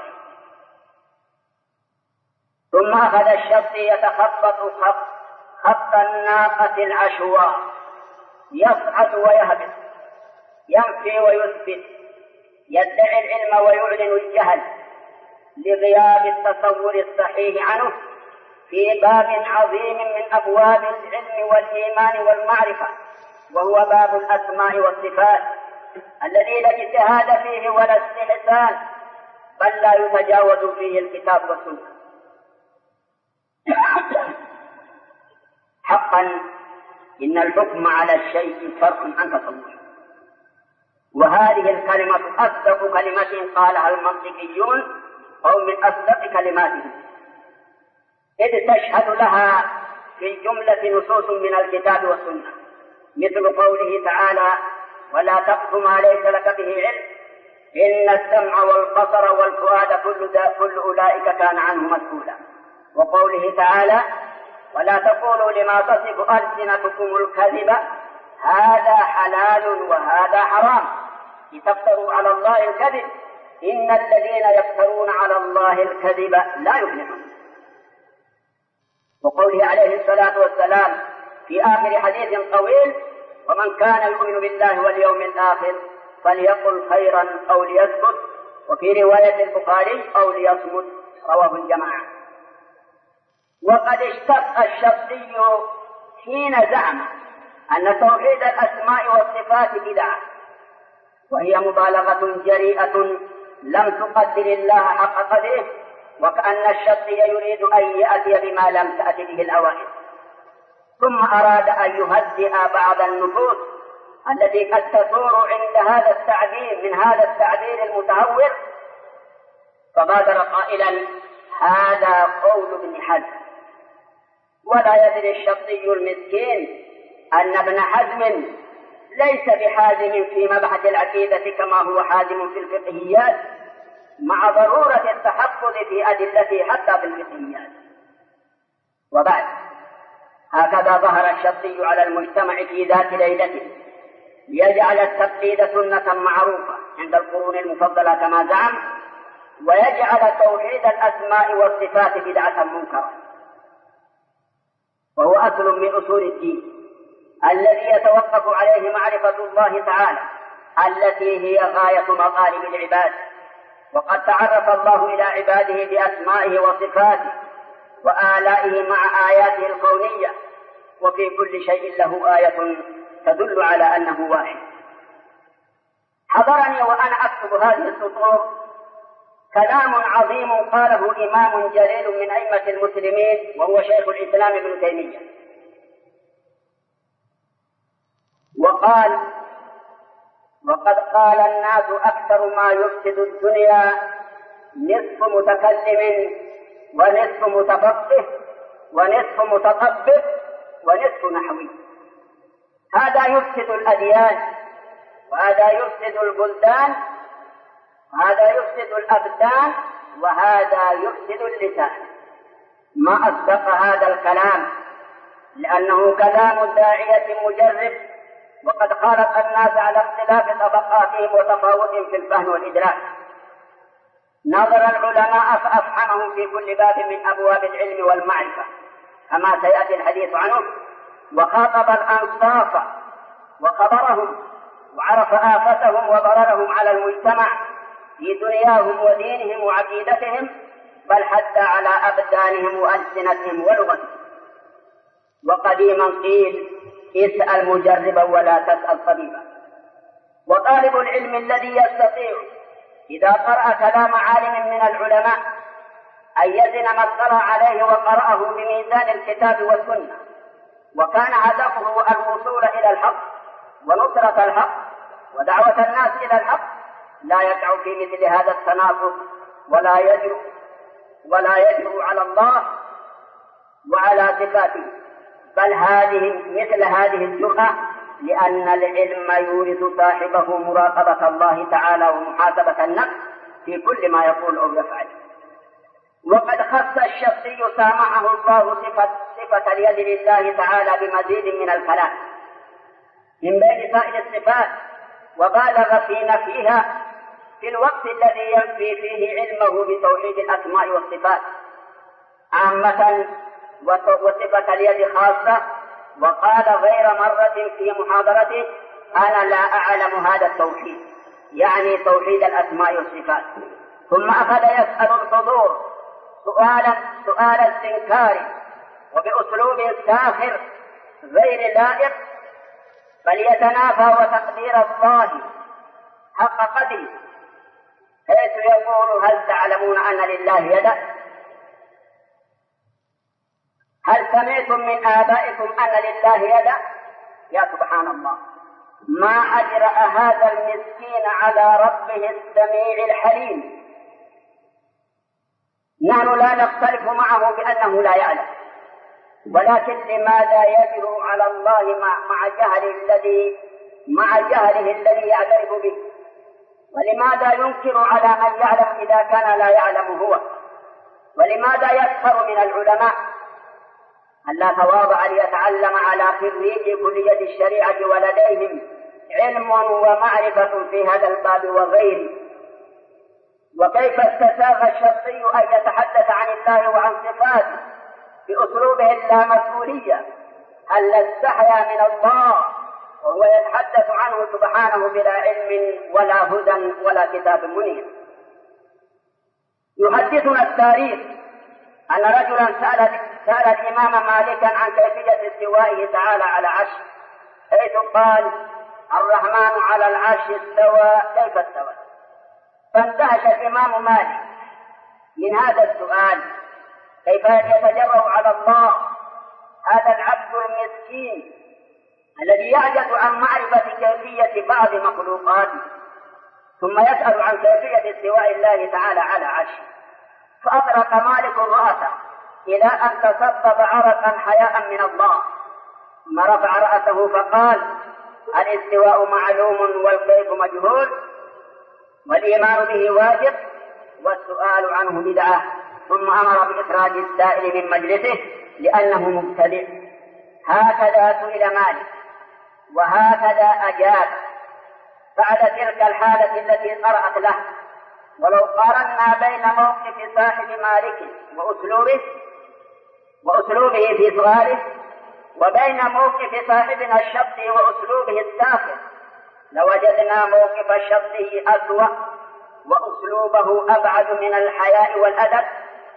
ثم أخذ الشرط يتخبط خط خط الناقة العشواء، يصعد ويهبط، ينفي ويثبت، يدعي العلم ويعلن الجهل لغياب التصور الصحيح عنه في باب عظيم من أبواب العلم والإيمان والمعرفة، وهو باب الأسماء والصفات الذي لا اجتهاد فيه ولا استحسان، بل لا يتجاوز فيه الكتاب والسنة. حقا إن الحكم على الشيء فرق عن تصوره، وهذه الكلمة أصدق كلمة قالها المنطقيون أو من أصدق كلماتهم، إذ تشهد لها في الجملة نصوص من الكتاب والسنة مثل قوله تعالى: ولا تقف ما ليس لك به علم إن السمع والبصر والفؤاد كل, كل أولئك كان عنه مسؤولا. وقوله تعالى: ولا تقولوا لما تصف ألسنتكم الكذب هذا حلال وهذا حرام لتفتروا على الله الكذب إن الذين يفترون على الله الكذب لا يفلحون. وقوله عليه الصلاة والسلام في آخر حديث طويل: ومن كان يؤمن بالله واليوم الآخر فليقل خيرا أو ليسكت. وفي رواية البخاري: أو ليصمت، رواه الجماعة. وقد اشتق الشخصي حين زعم أن توحيد الأسماء والصفات بدعة، وهي مبالغة جريئة لم تقدر الله حق قدره، وكأن الشخصي يريد أن يأتي بما لم تأت به الأوائل، ثم أراد أن يهدئ بعض النفوس التي قد تثور عند هذا التعبير من هذا التعبير المتهور، فبادر قائلا: هذا قول ابن حزم. ولا يدري الشخصي المسكين أن ابن حزم ليس بحازم في مبحث العقيدة كما هو حازم في الفقهيات، مع ضرورة التحفظ في أدلته حتى في الفقهيات. وبعد، هكذا ظهر الشخصي على المجتمع في ذات ليلته ليجعل التقليد سنة معروفة عند القرون المفضلة كما زعم، ويجعل توحيد الأسماء والصفات بدعة منكرة، وهو أصل من أصول الدين الذي يتوقف عليه معرفة الله تعالى التي هي غاية مطالب العباد. وقد تعرف الله إلى عباده بأسمائه وصفاته وآلائه مع آياته الكونية، وفي كل شيء له آية تدل على أنه واحد. حضرني وأنا أكتب هذه السطور كلام عظيم قاله إمام جليل من أئمة المسلمين وهو شيخ الإسلام ابن تيمية، وقال: وقد قال الناس أكثر ما يفسد الدنيا نصف متكلم ونصف متفقه ونصف متطبق ونصف نحوي. هذا يفسد الأديان، وهذا يفسد البلدان، وهذا يفسد الأبدان، وهذا يفسد اللسان. ما أصدق هذا الكلام، لأنه كلام الداعية مجرب، وقد خالط الناس على اختلاف طبقاتهم وتفاوتهم في الفهم والإدراك. نظر العلماء فأفهمهم في كل باب من أبواب العلم والمعرفة كما سيأتي الحديث عنه، وخاطب الأنصاف وخبرهم، وعرف آفتهم وضررهم على المجتمع في دنياهم ودينهم وعقيدتهم، بل حتى على أبدانهم وألسنتهم ولغتهم. وقديما قيل: اسأل مجربا ولا تسأل طبيبا. وطالب العلم الذي يستطيع إذا قرأ كلام عالم من العلماء أن يزن ما اطلع عليه وقرأه بميزان الكتاب والسنة، وكان هدفه الوصول إلى الحق ونصرة الحق ودعوة الناس إلى الحق، لا يقع في مثل هذا التناقض ولا يجرؤ ولا يجرؤ على الله وعلى صفاته، بل هذه مثل هذه الجرأة لأن العلم يورث صاحبه مراقبة الله تعالى ومحاسبة النفس في كل ما يقول أو يفعل. وقد خص الشخصي سامحه الله صفة, صفة اليد لله تعالى بمزيد من الكلام من بين سائر الصفات، وبالغ في نفيها في الوقت الذي ينفي فيه علمه بتوحيد الأسماء والصفات عامة وصفة اليد خاصة. وقال غير مرة في محاضرته: أنا لا أعلم هذا التوحيد، يعني توحيد الأسماء والصفات. ثم أخذ يسأل الحضور سؤالا سؤال استنكار وبأسلوب ساخر غير لائق، بل يتنافى وتقدير الله حق قدره، حيث يقول: هل تعلمون أن لله يدا؟ هل سمعتم من آبائكم أن لله يدا؟ يا سبحان الله، ما أجرأ هذا المسكين على ربه السميع الحليم. نحن لا نختلف معه بأنه لا يعلم، ولكن لماذا يجرؤ على الله مع, مع جهله الذي مع جهله الذي يعترف به؟ ولماذا ينكر على من يعلم إذا كان لا يعلم هو؟ ولماذا يسخر من العلماء؟ ألا تواضع ليتعلم على خريجي كلية الشريعة ولديهم علم ومعرفة في هذا الباب وغيره. وكيف استساغ الشخصي أن يتحدث عن الله وعن صفاته بأسلوبه اللامسؤولية؟ هل استحيا من الله وهو يتحدث عنه سبحانه بلا علم ولا هدى ولا كتاب منير؟ يحدثنا التاريخ أن رجلا سأل, سأل الإمام مالكا عن كيفية استوائه تعالى على عرشه، حيث قال: الرحمن على العرش استوى، كيف استوى؟ فاندهش الإمام مالك من هذا السؤال، كيف يتجرأ على الله هذا العبد المسكين الذي يعجز عن معرفة كيفية بعض مخلوقاته، ثم يسأل عن كيفية استواء الله تعالى على عرشه. فأطرق مالك رأسه إلى أن تصبب عرقا حياء من الله، ثم رفع رأسه فقال: الاستواء معلوم والكيف مجهول، والإيمان به واجب، والسؤال عنه بدعة. ثم أمر بإخراج السائل من مجلسه لأنه مبتدئ. هكذا سئل مالك وهكذا أجاب بعد تلك الحالة التي طرأت له. ولو قارنا بين موقف صاحب مالك وأسلوبه وأسلوبه في سؤاله وبين موقف صاحبنا الشخصي وأسلوبه الساخر، لوجدنا موقف الشخصي أسوأ وأسلوبه أبعد من الحياء والأدب.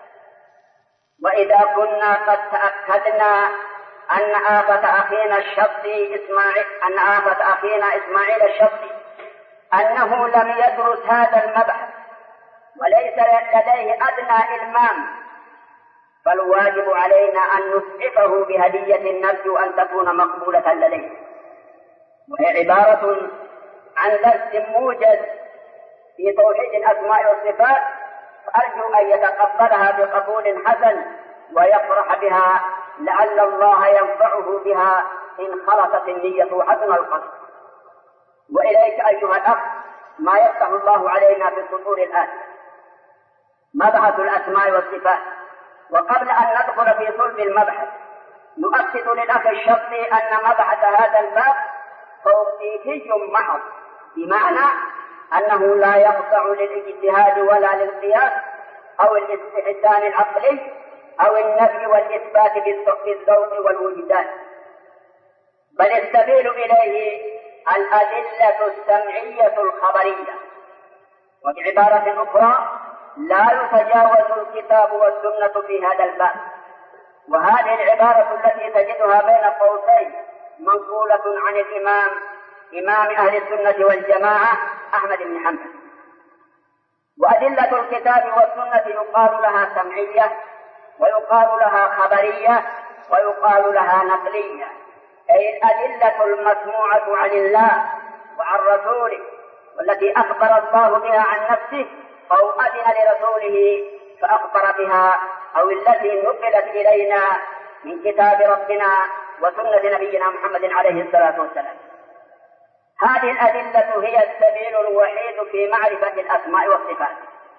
وإذا كنا قد تأكدنا أن آفة أخينا الشخصي إسماعيل أن آفة أخينا إسماعيل الشخصي أنه لم يدرس هذا المبحث وليس لديه أدنى إلمام، فالواجب علينا أن نسعفه بهدية نرجو أن تكون مقبولة لديه، وهي عبارة عن درس موجز في توحيد الأسماء والصفات، فأرجو أن يتقبلها بقبول حسن ويفرح بها، لعل الله ينفعه بها إن خلصت النية وحسن القصد. وإليك أيها الأخ ما يفتح الله علينا في السطور الآتية: مبحث الأسماء والصفات. وقبل أن ندخل في صلب المبحث نؤكد للأخ الشخصي أن مبحث هذا الباب توقيفي محض، بمعنى أنه لا يخضع للاجتهاد ولا للقياس أو الاستحسان العقلي أو النفي والإثبات بالذوق والوجدان، بل السبيل إليه الأدلة السمعية الخبرية. وبعبارة أخرى لا يتجاوز الكتاب والسنة في هذا الباب. وهذه العبارة التي تجدها بين قوسين منقولة عن الإمام إمام أهل السنة والجماعة أحمد بن حنبل. وأدلة الكتاب والسنة يقال لها سمعية ويقال لها خبرية ويقال لها نقلية، أي الأدلة المسموعة عن الله وعن رسوله، والتي أخبر الله بها عن نفسه أو أذن لرسوله فأخبر بها، أو التي نقلت إلينا من كتاب ربنا وسنة نبينا محمد عليه الصلاة والسلام. هذه الأدلة هي السبيل الوحيد في معرفة الأسماء والصفات.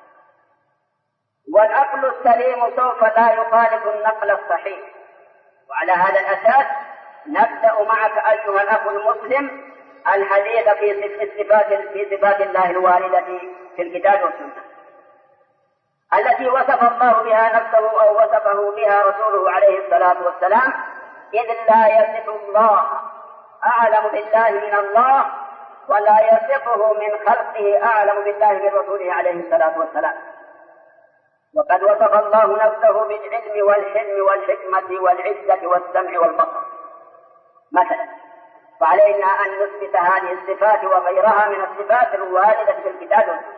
والعقل السليم سوف لا يخالف النقل الصحيح. وعلى هذا الأساس نبدأ معك أيها الأخ المسلم الحديث في صفات في صفات الله الواردة في الكتاب والسنة، التي وصف الله بها نفسه أو وصفه بها رسوله عليه الصلاة والسلام، إذ لا يصف الله أعلم بالله من الله ولا يصفه من خلقه أعلم بالله من رسوله عليه الصلاة والسلام. وقد وصف الله نفسه بالعلم والحلم والحكمة والعزة والسمع والبصر مثلا، فعلينا أن نثبت هذه الصفات وغيرها من الصفات الواردة في الكتاب والسنة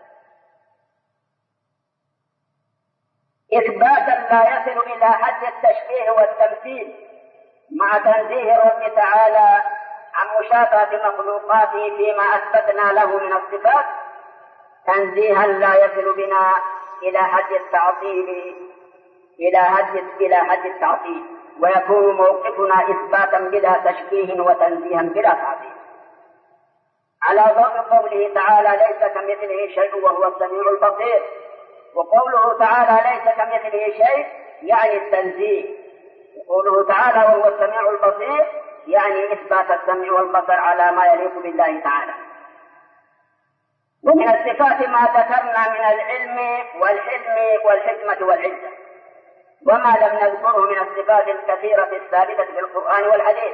إثباتا لا يصل إلى حد التشبيه والتمثيل، مع تنزيه الرب تعالى عن مشابهة مخلوقاته فيما أثبتنا له من الصفات، تنزيها لا يصل بنا إلى حد التعطيل إلى حد إلى حد التعطيل ويكون موقفنا إثباتا بلا تشبيه وتنزيها بلا تعطيل، على ضوء قوله تعالى ليس كمثله شيء وهو السميع البصير. وقوله تعالى ليس كمثله شيء يعني التنزيه، وقوله تعالى وهو السميع البصير يعني إثبات السمع والبصر على ما يليق بالله تعالى. ومن الصفات ما ذكرنا من العلم والحلم والحكمة والعزة، وما لم نذكره من الصفات الكثيرة الثابتة في القرآن والحديث.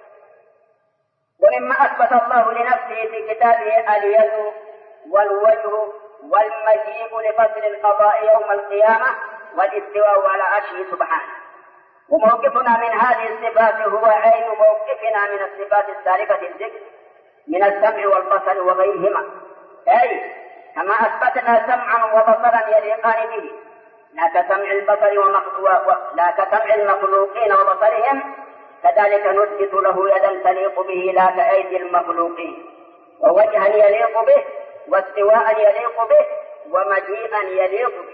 ومما أثبت الله لنفسه في كتابه اليد والوجه والمجيء لفصل القضاء يوم القيامة والاستواء على عرشه سبحانه. وموقفنا من هذه الصفات هو عين موقفنا من الصفات السالفة الذكر من السمع والبصر وغيرهما، أي كما أثبتنا سمعا وبصرا يليقان به لا كسمع البصر ولا كسمع المخلوقين وبصرهم، كذلك نثبت له يدا تليق به لا كأيدي المخلوقين، ووجها يليق به، واستواء يليق به، ومجيئا يليق به.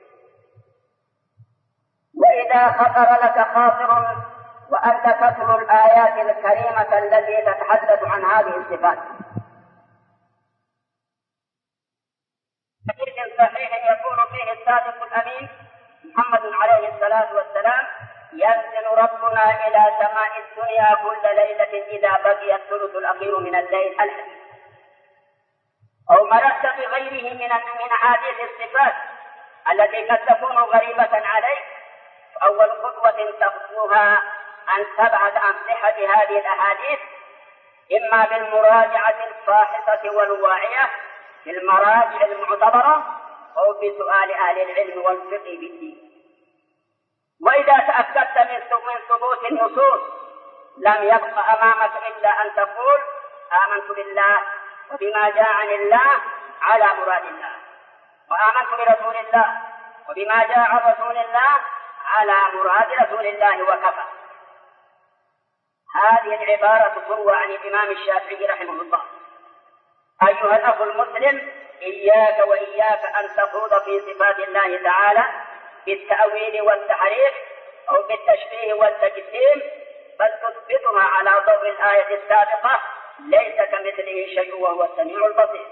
وإذا خطر لك خاطر وأنت تتلو الآيات الكريمة التي تتحدث عن هذه الصفات، حديث صحيح يكون فيه الصادق الأمين محمد عليه الصلاة والسلام ينزل ربنا إلى سماء الدنيا كل ليلة إذا بقي الثلث الأخير من الليل الحديث. أو مررت بغيره من من حديث الصفات التي قد تكون غريبة عليك، أول خطوة تخطوها أن تبحث عن صحة هذه الأحاديث، إما بالمراجعة الفاحصة والواعية في المراجع المعتبرة، أو بسؤال أهل العلم والفقه بالدين. وإذا تأكدت من ثبوت النصوص لم يبق أمامك إلا أن تقول آمنت بالله وبما جاء عن الله على مراد الله، وآمنت برسول الله وبما جاء عن رسول الله على مراد رسول الله وكفى. هذه العبارة تروى عن الإمام الشافعي رحمه الله. أيها الأخ المسلم، إياك وإياك أن تخوض في صفات الله تعالى بالتأويل والتحريف أو بالتشبيه والتجسيم، بل تثبتها على ضوء الآية السابقة ليس كمثله شيء وهو السميع البصير.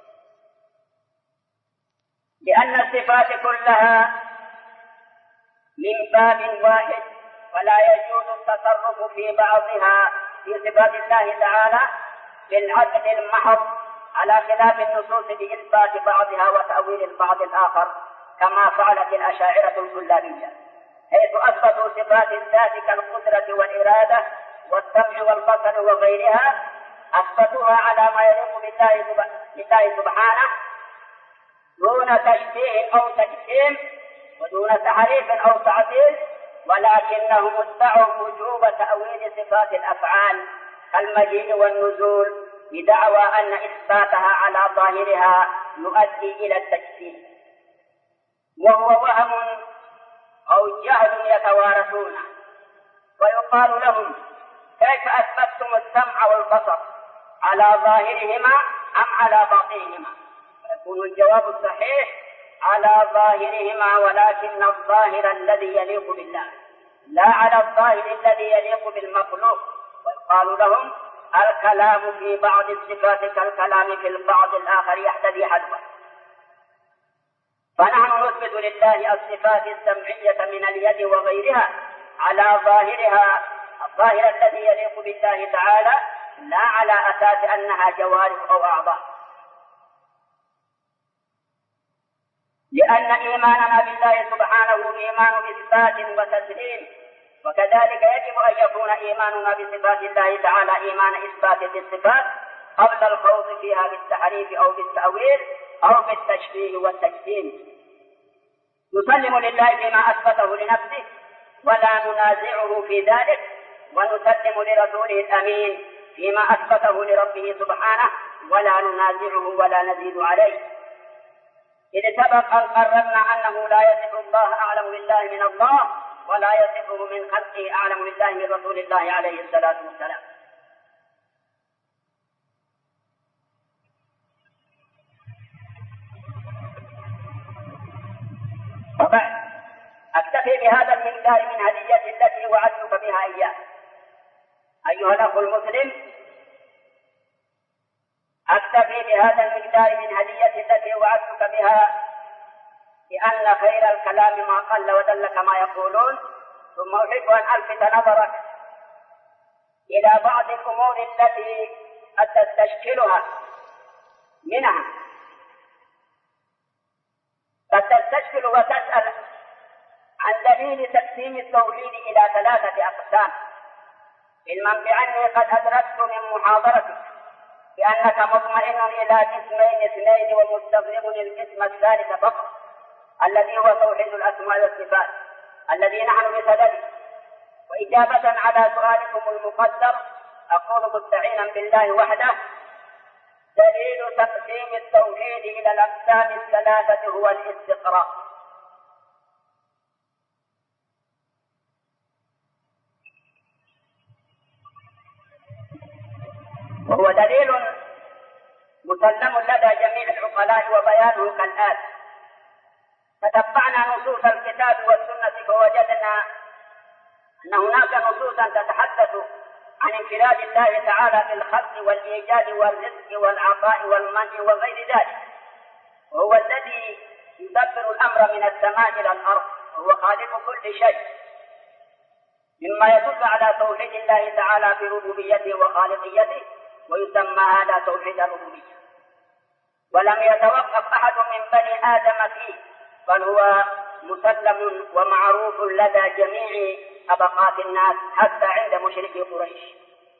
لأن الصفات كلها من باب واحد، ولا يجوز التصرف في بعضها في صفات الله تعالى بالعدل المحض على خلاف النصوص بإثبات بعضها وتأويل البعض الآخر، كما فعلت الأشاعرة الكلابية، حيث أثبتوا صفات الذات كالقدرة والإرادة والسمع والبصر وغيرها، أثبتوها على ما يليق بالله سبحانه دون تشبيه أو تجسيم ودون تحريف أو تعطيل، ولكنهم ادعوا وجوب تأويل صفات الأفعال كالمجيء والنزول بدعوى أن إثباتها على ظاهرها يؤدي إلى التجسيم، وهو وهم أو جهل يتوارثونه. ويقال لهم كيف أثبتتم السمع والبصر على ظاهرهما أم على باطنهما؟ يكون الجواب الصحيح على ظاهرهما، ولكن الظاهر الذي يليق بالله لا على الظاهر الذي يليق بالمخلوق. ويقال لهم الكلام في بعض الصفات كالكلام في البعض الآخر يحتذي حدوه. فنحن نثبت لله الصفات السمعية من اليد وغيرها على ظاهرها، الظاهر الذي يليق بالله تعالى، لا على أساس أنها جوارح أو أعضاء. لأن إيماننا بالله سبحانه إيمان بصفات وتسليم، وكذلك يجب أن يكون إيماننا بصفات الله تعالى إيمان إثبات للصفات قبل الخوض فيها بالتحريف أو بالتأويل أو بالتشبيه والتجسيم. نسلم لله فيما أثبته لنفسه ولا ننازعه في ذلك، ونسلم لرسوله الأمين فيما أثبته لربه سبحانه ولا ننازعه ولا نزيد عليه. إذ سبق أن قررنا أنه لا يصف الله أعلم بالله من الله، ولا يصفه من خلقه أعلم بالله من رسول الله عليه الصلاة والسلام. وبعد أكتفي أكتفي بهذا المقدار من هديتي التي وعدتك بها إياه. أيها الأخ المسلم، أكتفي بهذا المقدار من هديتي التي وعدتك بها، لأن خير الكلام ما قل ودل كما يقولون. ثم أحب أن ألفت نظرك إلى بعض الأمور التي قد تستشكلها. منها قد تستشكل وتسأل عن دليل تقسيم التوحيد إلى ثلاثة أقسام، علما بأني قد أدركت من محاضرتك بأنك مطمئن إلى قسمين اثنين ومستغرب القسم الثالث فقط، الذي هو توحيد الأسماء والصفات الذي نحن بصدده. وإجابة على سؤالكم المقدر أقول مستعينا بالله وحده: دليل تقسيم التوحيد إلى الأقسام الثلاثة هو الاستقراء. وهو دليل مسلم لدى جميع العقلاء، وبيانه كالآتي: تتبعنا نصوص الكتاب والسنة فوجدنا أن هناك نصوصا تتحدث عن انفراد الله تعالى بالخلق والإيجاد والرزق والعطاء والمنع وغير ذلك، وهو الذي يدبر الأمر من السماء إلى الأرض، وهو خالق كل شيء، مما يدل على توحيد الله تعالى في ربوبيته وخالقيته، ويسمى هذا توحيد الربوبية. ولم يتوقف أحد من بني آدم فيه، بل هو مسلم ومعروف لدى جميع طبقات الناس حتى عند مشركي قريش.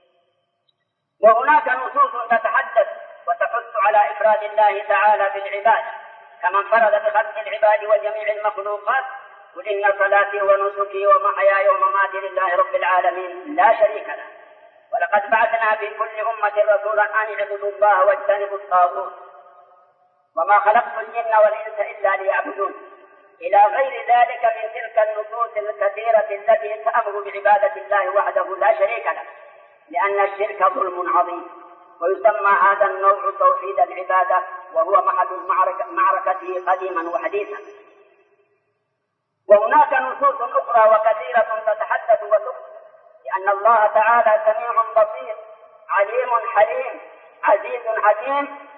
وهناك نصوص تتحدث وتحث على إفراد الله تعالى بالعباد، كما انفرد بخلق العباد وجميع المخلوقات: قل إن صلاتي ونسكي ومحياي ومماتي لله رب العالمين لا شريك له، ولقد بعثنا في كل أمة رسولا أن اعبدوا الله واجتنبوا الطاغوت، وما خلقت الجن والإنس إلا ليعبدون، إلى غير ذلك من تلك النصوص الكثيرة التي تأمر بعبادة الله وحده لا شريك له، لأن الشرك ظلم عظيم، ويسمى هذا النوع توحيد العبادة، وهو محل معركته قديما وحديثا. وهناك نصوص أخرى وكثيرة تتحدث وتخبر لأن الله تعالى سميع بصير عليم حليم عزيز حكيم،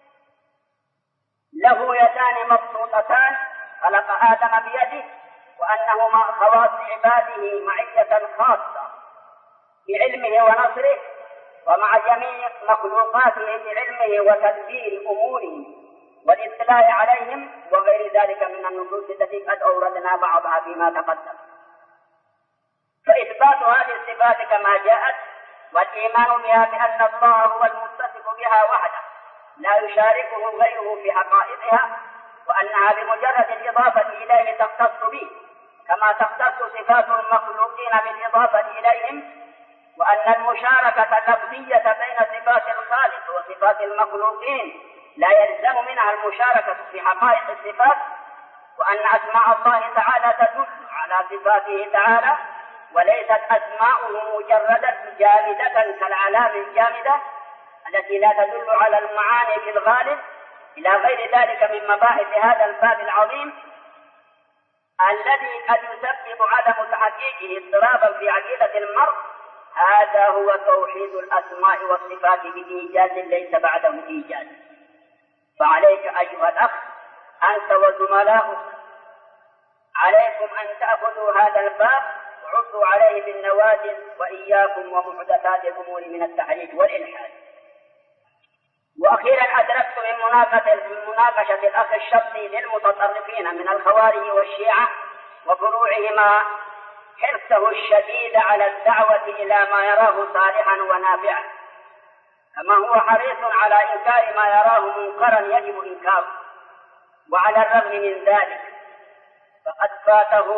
له يدان مبسوطتان خلق آدم بيده، وأنه مع خواص عباده معية خاصة بعلمه ونصره، ومع جميع مخلوقاته بعلمه وتدبير أمورهم والاطلاع عليهم، وغير ذلك من النصوص التي قد أوردنا بعضها فيما تقدم. فإثبات هذه الصفات كما جاءت والإيمان بها بأن الله هو المتصف بها وحده لا يشاركه غيره في حقائقها، وأنها بمجرد الإضافة إليه تختص به كما تختص صفات المخلوقين بالإضافة إليهم، وأن المشاركة اللفظية بين صفات الخالق وصفات المخلوقين لا يلزم منها المشاركة في حقائق الصفات، وأن أسماء الله تعالى تدل على صفاته تعالى، وليست أسماؤه مجردة جامدة كالعلام الجامدة التي لا تدل على المعاني في الغالب، إلى غير ذلك من مباحث هذا الباب العظيم الذي قد يسبب عدم تحقيقه اضطرابا في عقيدة المرء. هذا هو توحيد الأسماء والصفات بإيجاز ليس بعده إيجاز. فعليك أيها الأخ أنت وزملاؤك عليكم أن تأخذوا هذا الباب وعضوا عليه بالنواجذ، وإياكم ومحدثات الأمور من التحريف والإلحاد. وأخيرا أدركت من مناقشة, من مناقشة الأخ الشخصي للمتطرفين من الخوارج والشيعة وفروعهما حرصه الشديد على الدعوة إلى ما يراه صالحا ونافعا، كما هو حريص على إنكار ما يراه منكرا يجب إنكاره. وعلى الرغم من ذلك فقد فاته،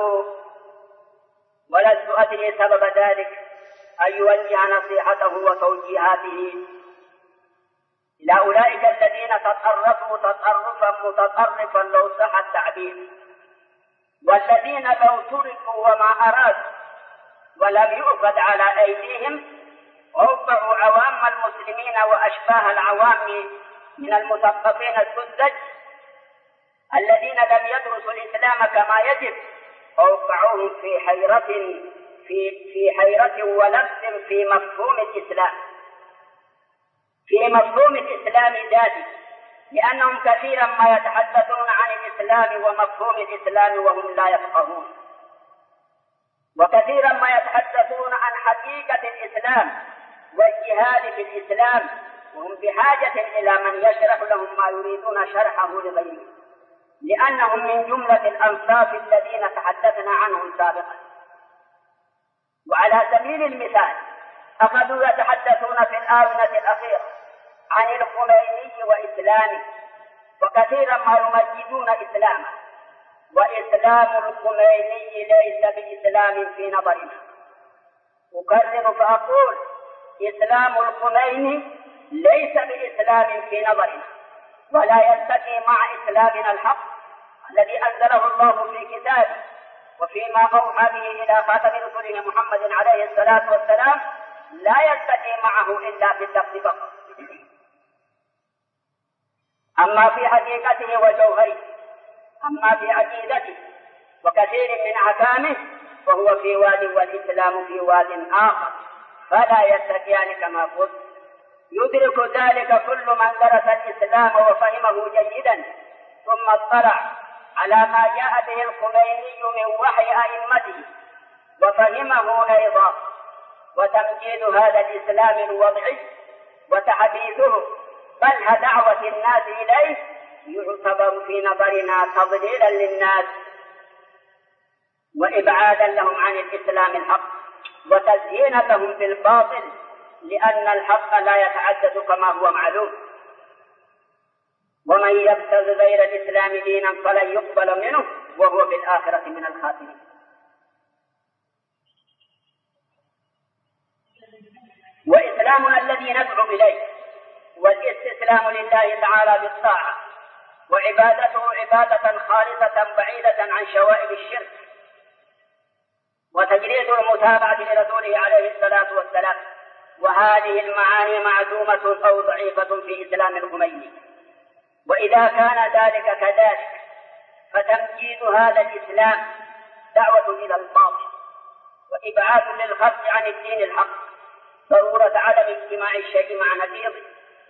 ولست أدري سبب ذلك، أن يوجه نصيحته وتوجيهاته إلى أولئك الذين تطرفوا تطرفا متطرفا لو صح التعبير، والذين لو تركوا وما أرادوا ولم يؤخذ على أيديهم ربعوا عوام المسلمين وأشباه العوام من المثقفين السذج الذين لم يدرسوا الإسلام كما يجب، أوقعوهم في حيرة في في حيرة ولبس في مفهوم الإسلام في مفهوم الإسلام ذاته، لأنهم كثيرا ما يتحدثون عن الإسلام ومفهوم الإسلام وهم لا يفقهون، وكثيرا ما يتحدثون عن حقيقة الإسلام والجهاد في الإسلام وهم بحاجة إلى من يشرح لهم ما يريدون شرحه لغيرهم، لأنهم من جملة الأنصاف الذين تحدثنا عنهم سابقا. وعلى سبيل المثال أخذوا يتحدثون في الآونة الأخيرة عن الخميني وإسلامه، وكثيرا ما يمجدون إسلامه، وإسلام الخميني ليس بإسلام في نظرنا. أكرر فأقول إسلام الخميني ليس بإسلام في نظرنا، ولا يلتقي مع إسلامنا الحق الذي أنزله الله في كتابه وفيما أوحى به إلى خاتم رسله محمد عليه الصلاة والسلام، لا يلتقي معه إلا في اللفظ فقط. أما في حقيقته وجوهره، أما في عقيدته وكثير من أحكامه فهو في واد والإسلام في واد آخر، فلا يلتقيان كما قلت. يدرك ذلك كل من درس الإسلام وفهمه جيدا ثم اطلع على ما جاء به الخميني من وحي أئمته وفهمه أيضا. وتمجيد هذا الإسلام الوضعي وتحديثه بل دعوة الناس إليه يعتبر في نظرنا تضليلا للناس وإبعادا لهم عن الإسلام الحق وتزيينا لهم بالباطل، لأن الحق لا يتعدد كما هو معلوم. ومن يبتغ غير الإسلام دينا فلن يقبل منه وهو بالآخرة من الخاسرين. وإسلامنا الذي ندعو إليه والاستسلام لله تعالى بالطاعة وعبادته عبادة خالصة بعيدة عن شوائب الشرك، وتجريد المتابعة لرسوله عليه الصلاة والسلام. وهذه المعاني معدومة أو ضعيفة في إسلام الخميني. وإذا كان ذلك كذلك فتمجيد هذا الإسلام دعوة إلى الباطل وإبعاد للخلق عن الدين الحق، ضرورة عدم اجتماع الشيء مع نقيضه.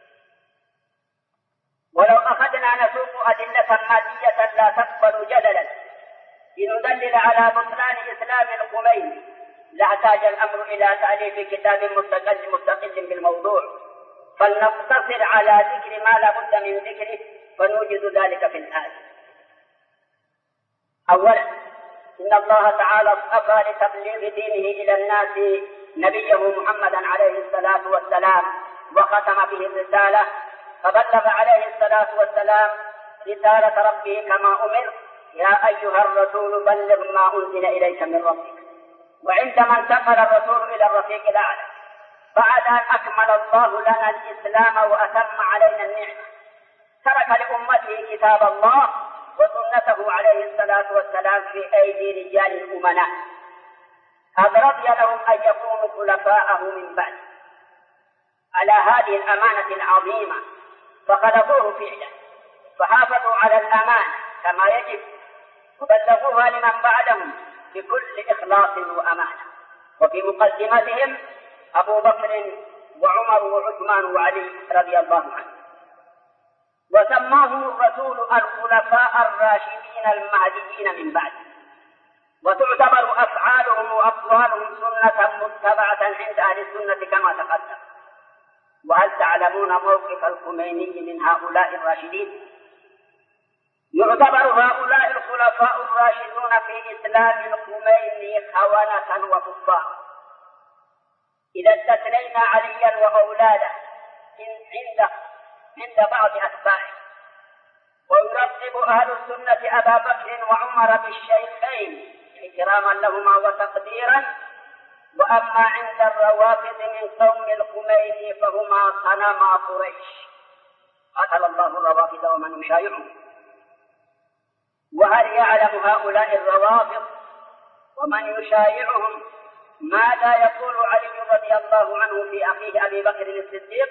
ولو أخذنا نسوق أدلة مادية لا تقبل جدلا لندلل على بطلان إسلام الخميني لاحتاج الأمر إلى تأليف كتاب مستقل مستقل بالموضوع، فلنقتصر على ذكر ما لا بد من ذكره فنوجد ذلك في الآية. أولا، إن الله تعالى اصطفى لتبليغ دينه إلى الناس نبيه محمدا عليه الصلاة والسلام وختم به الرسالة، فبلغ عليه الصلاة والسلام رسالة ربه كما أمر: يا أيها الرسول بلغ ما أنزل إليك من ربك. وعندما انتقل الرسول إلى الرفيق الأعلى بعد أن أكمل الله لنا الإسلام وأتم علينا النعمة، ترك لأمته كتاب الله وسنته عليه الصلاة والسلام في أيدي رجال أمناء قد رضي لهم أن يكونوا خلفاءه من بعد على هذه الأمانة العظيمة، فخلفوه فعلا فحافظوا على الأمانة كما يجب وبلغوها لمن بعدهم بكل إخلاص وأمانة. وفي مقدمتهم أبو بكر وعمر وعثمان وعلي رضي الله عنهم. وسماهم الرسول الخلفاء الراشدين المهديين من بعد، وتعتبر أفعالهم وأقوالهم سنة متبعة عند أهل السنة كما تقدم. وهل تعلمون موقف الخميني من هؤلاء الراشدين؟ يعتبر هؤلاء الخلفاء الراشدون في إسلام الخميني خونة وكفار إذا استثنينا عليا وأولاده عند عند بعض أتباعه. ويرتب أهل السنة أبا بكر وعمر بالشيخين إكراما لهما وتقديرا. وأما عند الروافض من قوم الخميني فهما صنما قريش قتل الله الروافض ومن يشايعهم. وهل يعلم هؤلاء الروافض ومن يشايعهم ماذا يقول علي رضي الله عنه في أخيه أبي بكر الصديق؟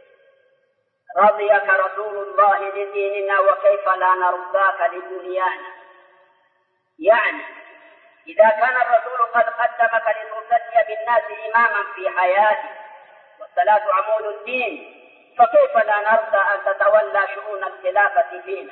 رضيك رسول الله لديننا وكيف لا نرضاك لدنيانا. يعني إذا كان الرسول قد قدمك لتصلي بالناس إماما في حياته والصلاة عمود الدين، فكيف لا نرضى أن تتولى شؤون الخلافة فينا؟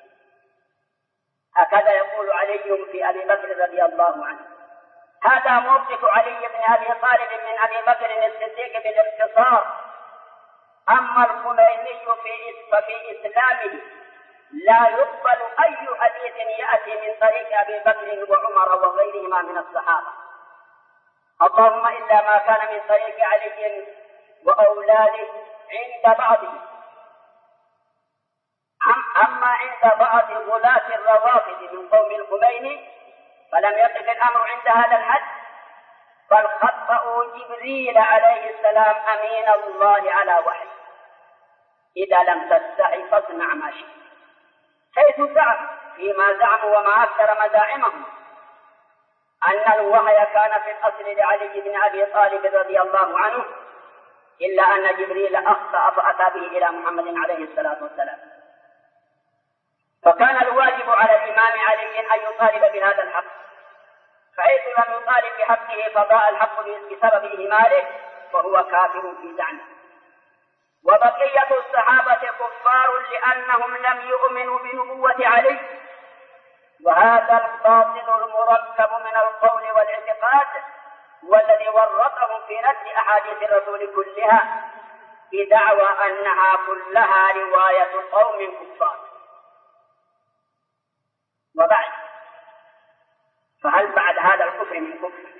هكذا يقول علي في أبي بكر رضي الله عنه. هذا موقف علي بن أبي طالب من أبي بكر الصديق بالاختصار. أما الخميني ففي إسلامه لا يقبل أي حديث يأتي من طريق أبي بكر وعمر وغيرهما من الصحابة، اللهم إلا ما كان من طريق علي وأولاده عند بعضهم. أما عند بعض غلاة الروافض من قوم الخميني فلم يقف الأمر عند هذا الحد، بل خطأوا جبريل عليه السلام أمين الله على وحي: إذا لم تستحي فاصنع ما شئت. حيث زعم فيما زعموا وما أكثر مزاعمهم أن الوحي كان في الأصل لعلي بن أبي طالب رضي الله عنه، إلا أن جبريل أخطأ فأتى به إلى محمد عليه الصلاة والسلام. فكان الواجب على الإمام علي أن يطالب بهذا الحق، فحيث لم يطالب بحقه فضاء الحق بسبب إهماله فهو كافر في زعمه. وبقية الصحابة كفار لأنهم لم يؤمنوا بنبوة علي، وهذا الباطل المركب من القول والاعتقاد هو الذي ورطهم في رد أحاديث الرسول كلها بدعوى أنها كلها رواية قوم كفار. وبعد، فهل بعد هذا الكفر من كفر؟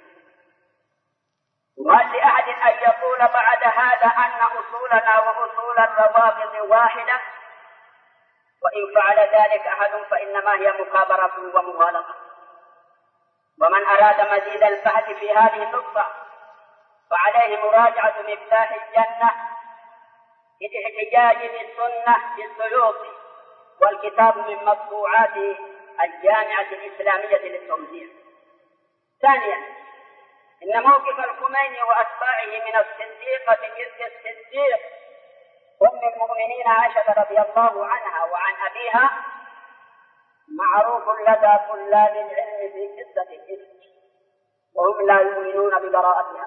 وهل لأحد أن يقول بعد هذا أن أصولنا وأصول الروافض واحدة؟ وإن فعل ذلك أحد فإنما هي مكابرة ومغالطة. ومن أراد مزيد البحث في هذه النقطة فعليه مراجعة مفتاح الجنة باحتجاج بالسنة للسيوطي، والكتاب من مطبوعات الجامعة الإسلامية للتوزيع. ثانيا، إن موقف الخميني وأتباعه من الصديقة بنت الصديق أم المؤمنين عائشة رضي الله عنها وعن أبيها معروف لدى طلاب العلم في قصة الإفك، وهم لا يؤمنون ببراءتها.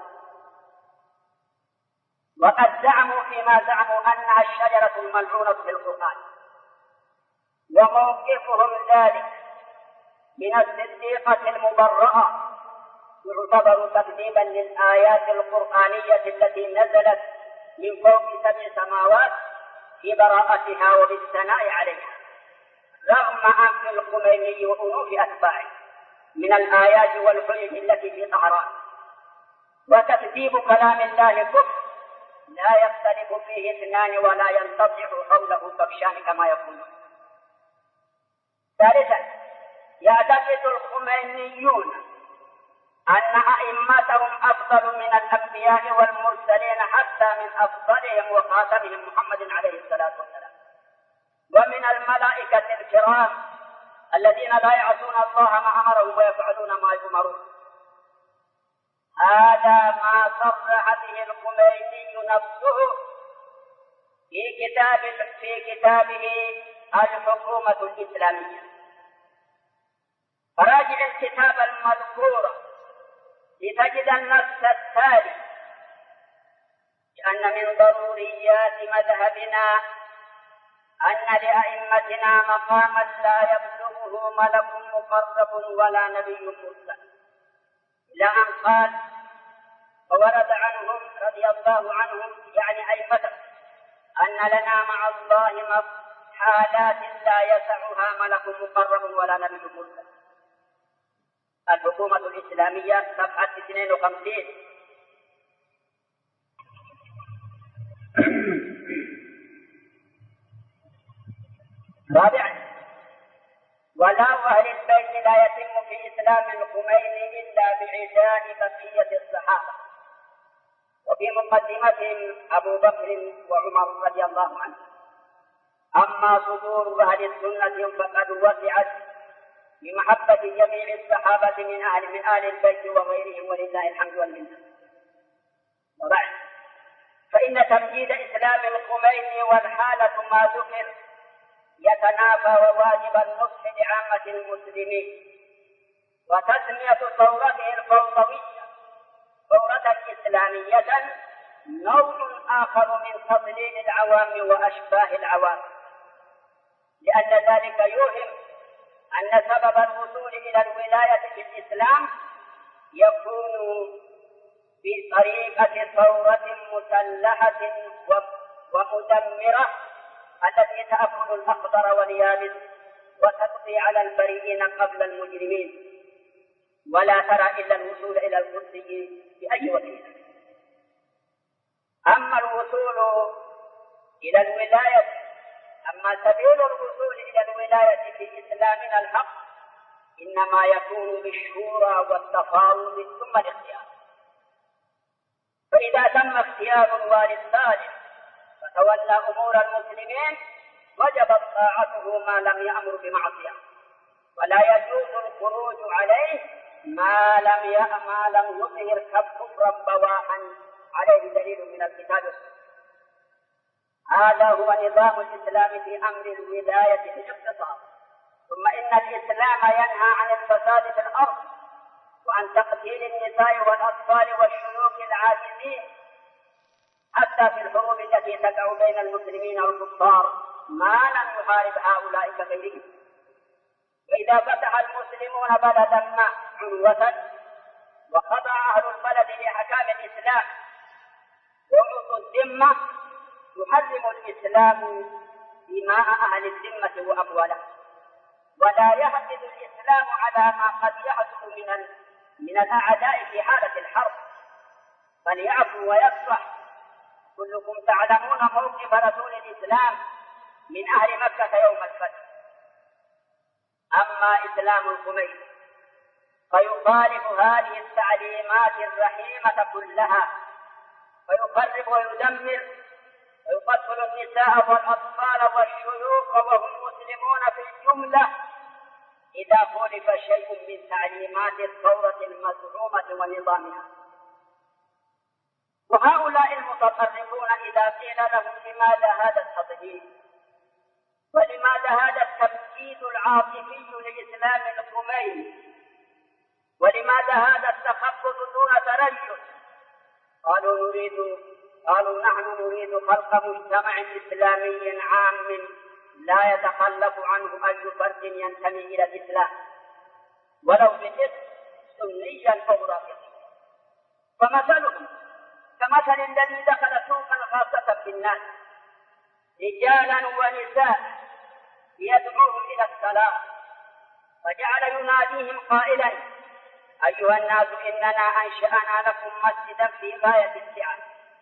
وقد زعموا فيما زعموا أنها الشجرة الملعونة في القرآن، وموقفهم ذلك من الصديقة المبرأة يعتبر تكذيبا للآيات القرآنية التي نزلت من فوق سبع سماوات في براءتها وبالثناء عليها، رغم أنف الخميني وأنوف أتباعه من الآيات والحجج التي في طهران. وتكذيب كلام الله كفر لا يختلف فيه اثنان ولا ينتطع حوله كبشان كما يقولون. ثالثا، يعتقد الخمينيون أن أئمتهم أفضل من الأنبياء والمرسلين، حتى من أفضلهم وخاتمهم محمد عليه الصلاة والسلام، ومن الملائكة الكرام الذين لا يعصون الله ما أمرهم ويفعلون ما يؤمرون. هذا ما صرح به الخميني نفسه في كتاب في كتابه الحكومة الإسلامية. راجع الكتاب المذكور لتجد النص التالي: لأن من ضروريات مذهبنا أن لأئمتنا مقاما لا يبلغه ملك مقرب ولا نبي مرسل، إلى أن قال: وورد عنهم رضي الله عنهم يعني أئمتهم أن لنا مع الله حالات لا يسعها ملك مقرب ولا نبي مرسل. الحكومة الإسلامية صفحة اثنين وخمسين. رابعا، ولاء أهل البيت لا يتم في إسلام الخميني إلا بعداء بقية الصحابة، وفي مقدمتهم أبو بكر وعمر رضي الله عنهم. أما صدور أهل السنة فقد وسعت بمحبة جميع الصحابة من أهل من آل البيت وغيرهم، ولله الحمد والمنة. وبعد، فإن تمجيد إسلام الخميني والحالة ما ذكر يتنافى وواجب النصح لعامة المسلمين، وتسمية ثورته الفوضوية ثورة إسلامية نوع آخر من تضليل العوام وأشباه العوام، لأن ذلك يوهم أن سبب الوصول إلى الولاية في الإسلام يكون بطريقة ثورة مسلحة ومدمرة التي تأكل الأخضر واليابس وتقضي على البريئين قبل المجرمين، ولا ترى إلا الوصول إلى الكرسي بأي وسيلة. أما الوصول إلى الولاية أما سبيل الوصول إلى الولاية في إسلامنا الحق إنما يكون بالشورى والتفاوض ثم الاختيار. فإذا تم اختيار الوالي الصالح فتولى أمور المسلمين وجبت طاعته ما لم يأمر بمعصية، ولا يجوز الخروج عليه ما لم ما لم يظهر كفرا بواحا عليه دليل من الكتاب والسنة. هذا هو نظام الإسلام في أمر الولاية في الاقتصاد. ثم إن الإسلام ينهى عن الفساد في الأرض وعن تقتيل النساء والأطفال والشيوخ العاجزين، حتى في الحروب التي تقع بين المسلمين والكفار ما لم يحارب هؤلاء كغيرهم. وإذا فتح المسلمون بلدا ما عنوة وخضع أهل البلد لأحكام الإسلام وعطوا الذمة يحرم الإسلام دماء أهل الذمة وأموالهم، ولا يحدد الإسلام على ما قد يحصل من من الأعداء في حالة الحرب، بل يعفو ويصفح. كلكم تعلمون موقف رسول الإسلام من أهل مكة يوم الفتح. أما إسلام الخميني فيخالف هذه التعليمات الرحيمة كلها، فيخرب ويدمر ويقتل النساء والأطفال والشيوخ وهم مسلمون في الجملة إذا خالف شيء من تعليمات الثورة المزعومة ونظامها. وهؤلاء المتطرفون إذا قيل لهم لماذا هذا التضليل ولماذا هذا التمجيد العاطفي لإسلام الخميني ولماذا هذا التخبط دون تريث، قالوا نريد قالوا نحن نريد خلق مجتمع إسلامي عام لا يتخلف عنه أي فرد ينتمي إلى الإسلام ولو باسم سنيا أو رافضيا. فمثلهم كمثل الذي دخل سوقا خاصة بالناس رجالا ونساء ليدعوهم إلى الصلاة، فجعل يناديهم قائلا: أيها الناس إننا أنشأنا لكم مسجدا في غاية السعة،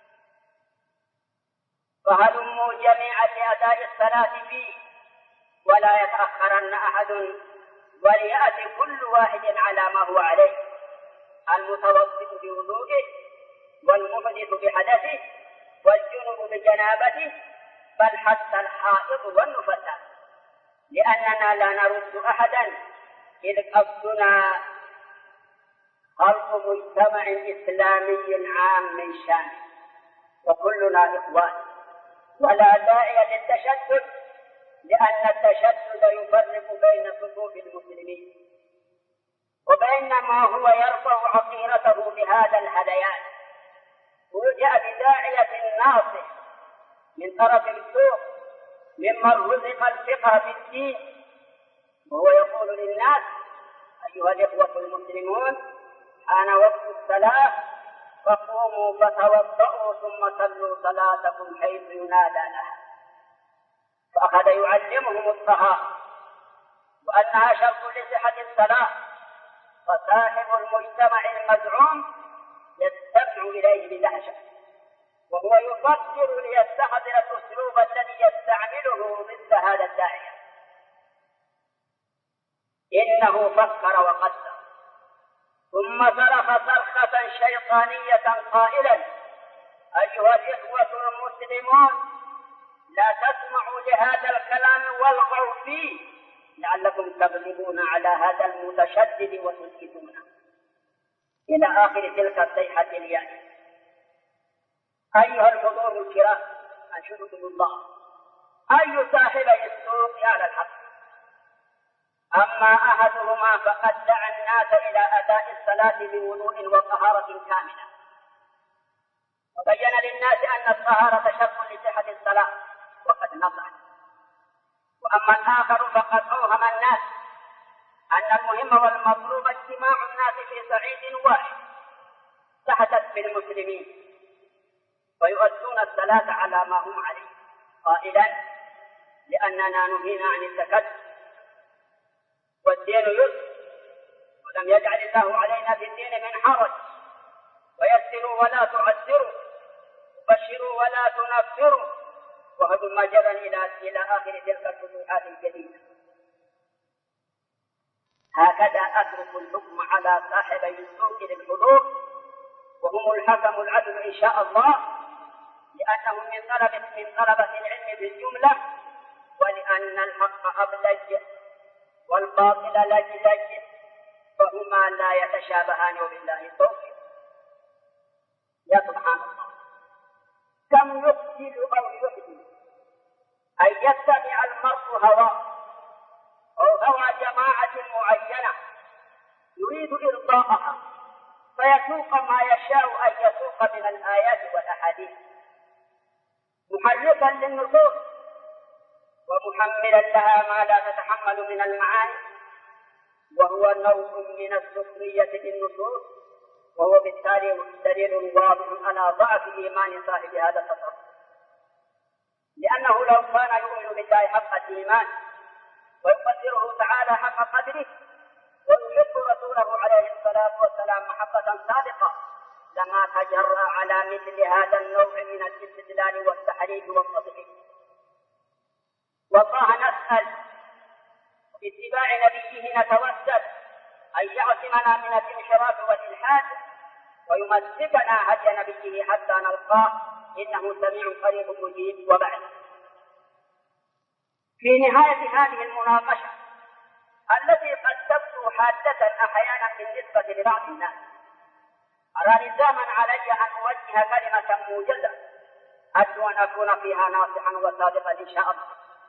فهلموا جميعا لأداء الصلاة فيه ولا يتأخرن أحد، وليأتي كل واحد على ما هو عليه، المتوضئ بوضوءه والمحدث بحدثه والجنب بجنابته، بل حتى الحائض والنفساء، لأننا لا نرد أحدا، إذ قصدنا خلق مجتمع إسلامي عام شامل وكلنا إخوان، ولا داعي للتشدد، لأن التشدد يفرق بين صفوف المسلمين وبينما هو يرفع عقيرته بهذا الهذيان. وجاء بداعية ناصح من طرف السوق ممن رزق الفقه في الدين، وهو يقول للناس: أيها الإخوة المسلمون، حان وقت الصلاة فقوموا فتوضؤوا ثم صلوا صلاتكم حيث ينادى لها. فأخذ يعلمهم الطهارة وأنها شرط لصحة الصلاة، فصاحب المجتمع المزعوم يستمع إليه بدهشة، وهو يفكر ليستحضر الأسلوب الذي يستعمله ضد هذا الداعية. إنه فكر وقدر، ثم صرخ صرخة شيطانية قائلا: أيها الإخوة المسلمون، لا تسمعوا لهذا الكلام والغوا فيه لعلكم تغلبون على هذا المتشدد وتسكتونه، إلى آخر تلك الصيحة اليائسة. أيها الحضور الكرام، أنشدكم الله: أي صاحبي السوق على الحق؟ أما أحدهما فقد دعا الناس إلى أداء الصلاة بوضوء وطهارة كاملة، وبين للناس أن الطهارة شرط لصحة الصلاة وقد نصح. وأما الآخر فقد أوهم الناس أن المهم والمطلوب اجتماع الناس في صعيد واحد تحدث بالمسلمين ويؤدون الصلاة على ما هم عليه، قائلا: لأننا نهينا عن التكدس والدين يسر ولم يجعل الله علينا في الدين من حرج، ويسروا ولا تعسروا، وبشروا ولا تنفروا، وهدوا مجرا إلى إلى آخر تلك الفتوحات الجديدة. هكذا أترك الحكم على صاحبي السوق للحضور، وهم الحكم العدل إن شاء الله، لأنهم من طلبة من طلبة العلم بالجملة، ولأن الحق أبلج والباطل لجلج، فهما لا يتشابهان، وبالله التوفيق. يا سبحان الله، كم يقتل أو يحدث أن يتبع المرء هواه أو هوى جماعة معينة يريد إرضاءها، فيسوق ما يشاء أن يسوق من الآيات والأحاديث، محرفا للنصوص ومحملا لها ما لا تتحمل من المعاني، وهو نوع من السخرية للنصوص، وهو بالتالي دليل واضح على ضعف إيمان صاحب هذا التصرف، لأنه لو كان يؤمن بالله حق الإيمان ويقدره تعالى حق قدره ويحب رسوله عليه الصلاة والسلام محبة صادقة لما تجرأ على مثل هذا النوع من الاستدلال والتحريف والتضعيف. والله نسأل باتباع نبيه نتوسل أن يعصمنا من الانحراف والإلحاد ويمسكنا هدي نبيه حتى نلقاه، إنه سميع قريب مجيب. وبعد، في نهاية هذه المناقشة التي قد تبدو حادة أحيانا بالنسبة لبعض الناس، أرى لزاما علي أن أوجه كلمة موجزة أرجو أن أكون فيها ناصحا وصادقا إن شاء الله.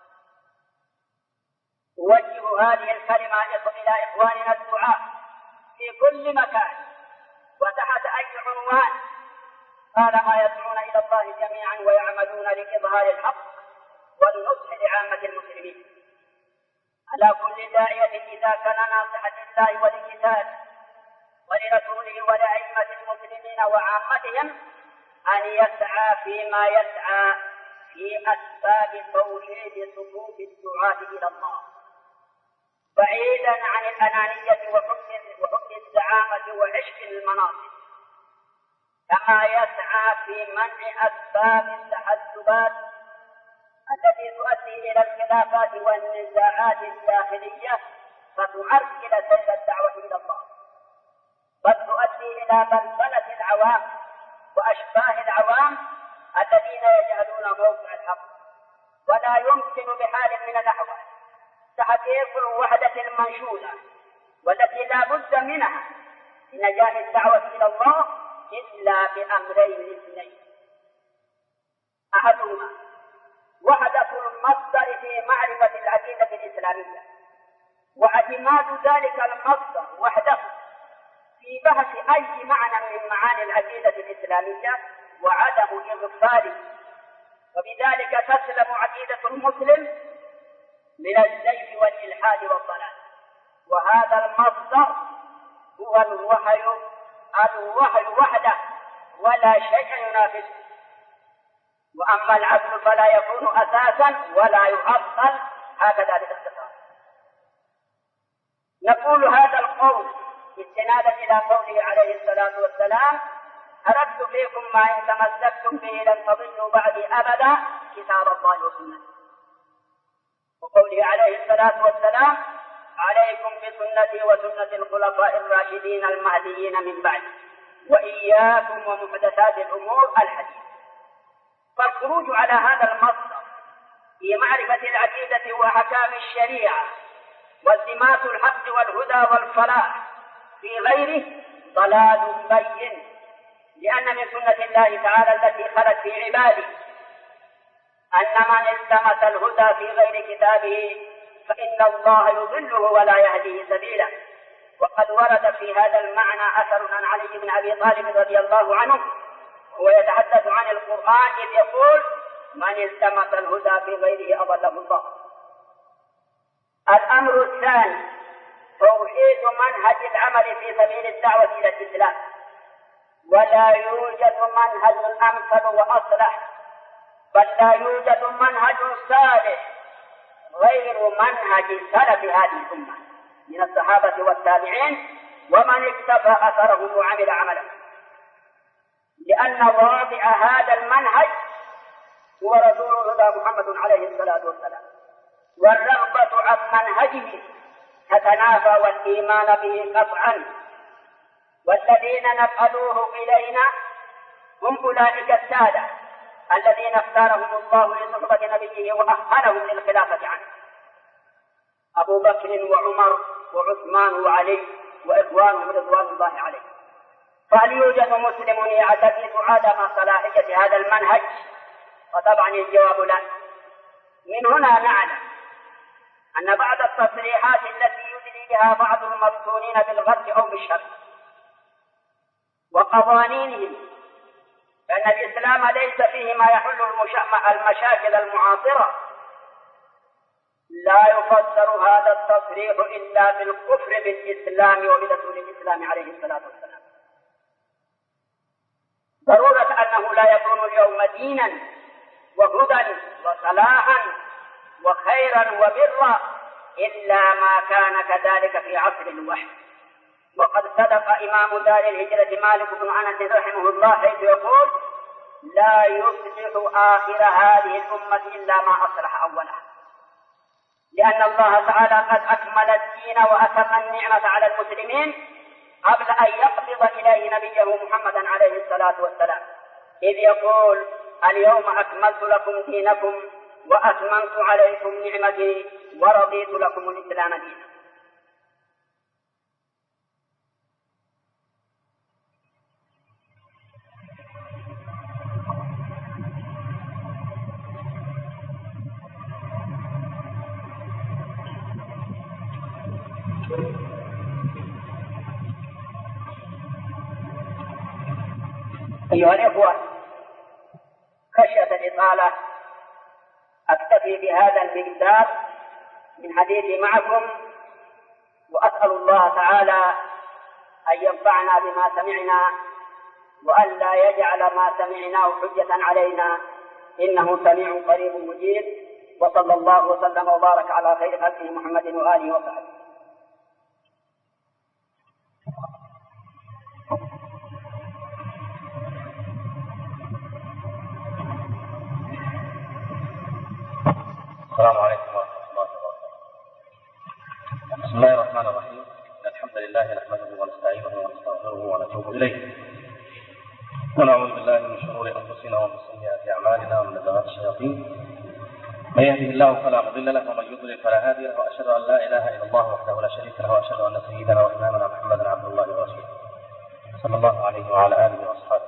أوجه هذه الكلمة إلى إخواننا الدعاء في كل مكان وتحت أي عنوان، طالما يدعون إلى الله جميعا ويعملون لإظهار الحق والنصح لعامة المسلمين. على كل داعية إذا كان ناصحا لله ولكتابه ولرسوله ولأئمة المسلمين وعامتهم أن يسعى فيما يسعى في أسباب توحيد صفوف الدعاة إلى الله، بعيدا عن الأنانية وحب الزعامة وعشق المناصب، كما يسعى في منع أسباب التحزبات التي تؤدي إلى الخلافات والنزاعات الداخلية فتعرقل سير الدعوة إلى الله، بل تؤدي إلى بلبلة العوام وأشباه العوام الذين يجهلون موقع الحق. ولا يمكن بحال من الأحوال تحقيق الوحدة المنشودة والتي لا بد منها لنجاح الدعوة إلى الله إلا بأمرين اثنين: أحدهما وحدة المصدر في معرفة العقيدة الإسلامية، واعتماد ذلك المصدر وحده في بحث أي معنى من معاني العقيدة الإسلامية وعدم إغفاله، وبذلك تسلم عقيدة المسلم من الزيف والإلحاد والضلال. وهذا المصدر هو الوحي الوحي وحده ولا شيء ينافسه. وأما العقل فلا يكون أساسا ولا يعطل، هكذا باختصار. نقول هذا القول استنادا إلى قوله عليه الصلاة والسلام: تركت فيكم ما إن تمسكتم به لن تضلوا بعدي أبدا، كتاب الله وسنته. وقوله عليه الصلاة والسلام: عليكم بسنتي وسنة الخلفاء الراشدين المهديين من بعد، وإياكم ومحدثات الأمور الحديث. فالخروج على هذا المصدر في معرفة العقيدة وأحكام الشريعة والتماس الحق والهدى والفلاح في غيره ضلال بين، لأن من سنة الله تعالى التي خلت في عباده أن من التمس الهدى في غير كتابه فإن الله يضله ولا يهديه سبيلا. وقد ورد في هذا المعنى أثر عن علي بن أبي طالب رضي الله عنه هو يتحدث عن القرآن إذ يقول: من التمس الهدى في غيره أضله الله. الأمر الثاني توحيد منهج العمل في سبيل الدعوة إلى الإسلام، ولا يوجد منهج أمثل وأصلح، بل لا يوجد منهج صالح غير منهج سلف هذه الأمة من الصحابة والتابعين ومن اكتفى أثرهم وعمل عمله، لأن واضع هذا المنهج هو رسول الهدى محمد عليه الصلاة والسلام، والرغبة عن منهجه تتنافى والإيمان به قطعا. والذين نقلوه إلينا هم أولئك السادة الذين اختارهم الله لصحبة نبيه وأهلهم للخلافة عنه: أبو بكر وعمر وعثمان وعلي وإخوانهم رضوان الله عليه. فهل يوجد مسلم يعتقد عدم صلاحية هذا المنهج؟ وطبعا الجواب لا. من هنا نعلم أن بعض التصريحات التي يدلي بها بعض المفتونين بالغرب أو بالشرق وقوانينهم فإن الإسلام ليس فيه ما يحل المشاكل المعاصرة، لا يفسر هذا التصريح إلا بالكفر بالإسلام وبرسول الإسلام عليه الصلاة والسلام. ضرورة أنه لا يكون اليوم دينا وهدى وصلاحا وخيرا وبرا إلا ما كان كذلك في عصر الوحي. وقد صدق إمام دار الهجرة مالك بن أنس رحمه الله حيث يقول: لا يصلح آخر هذه الأمة إلا ما أصلح أولها، لأن الله تعالى قد أكمل الدين وأتم النعمة على المسلمين قبل أن يقبض إليه نبيه محمدا عليه الصلاة والسلام، إذ يقول: اليوم أكملت لكم دينكم وأتممت عليكم نعمتي ورضيت لكم الإسلام دينا. أيها الإخوة، خشية الإطالة أكتفي بهذا المقدار من حديثي معكم، وأسأل الله تعالى أن ينفعنا بما سمعنا وأن لا يجعل ما سمعناه حجة علينا، إنه سميع قريب مجيب. وصلى الله وسلم وبارك على خير خلقه محمد وآله وصحبه. السلام عليكم ورحمة الله وبركاته. بسم الله الرحمن الرحيم. الحمد لله نحمده ونستعينه ونستغفره ونتوب إليه، ونعوذ بالله من شرور أنفسنا ومن سيئات أعمالنا ومن نزغات الشياطين. من يهده الله فلا مضل له ومن يضلل فلا هادي له، وأشهد أن لا إله إلا الله وحده لا شريك له، وأشهد أن سيدنا وإمامنا محمدا عبد الله ورسوله صلى الله عليه وعلى آله وأصحابه.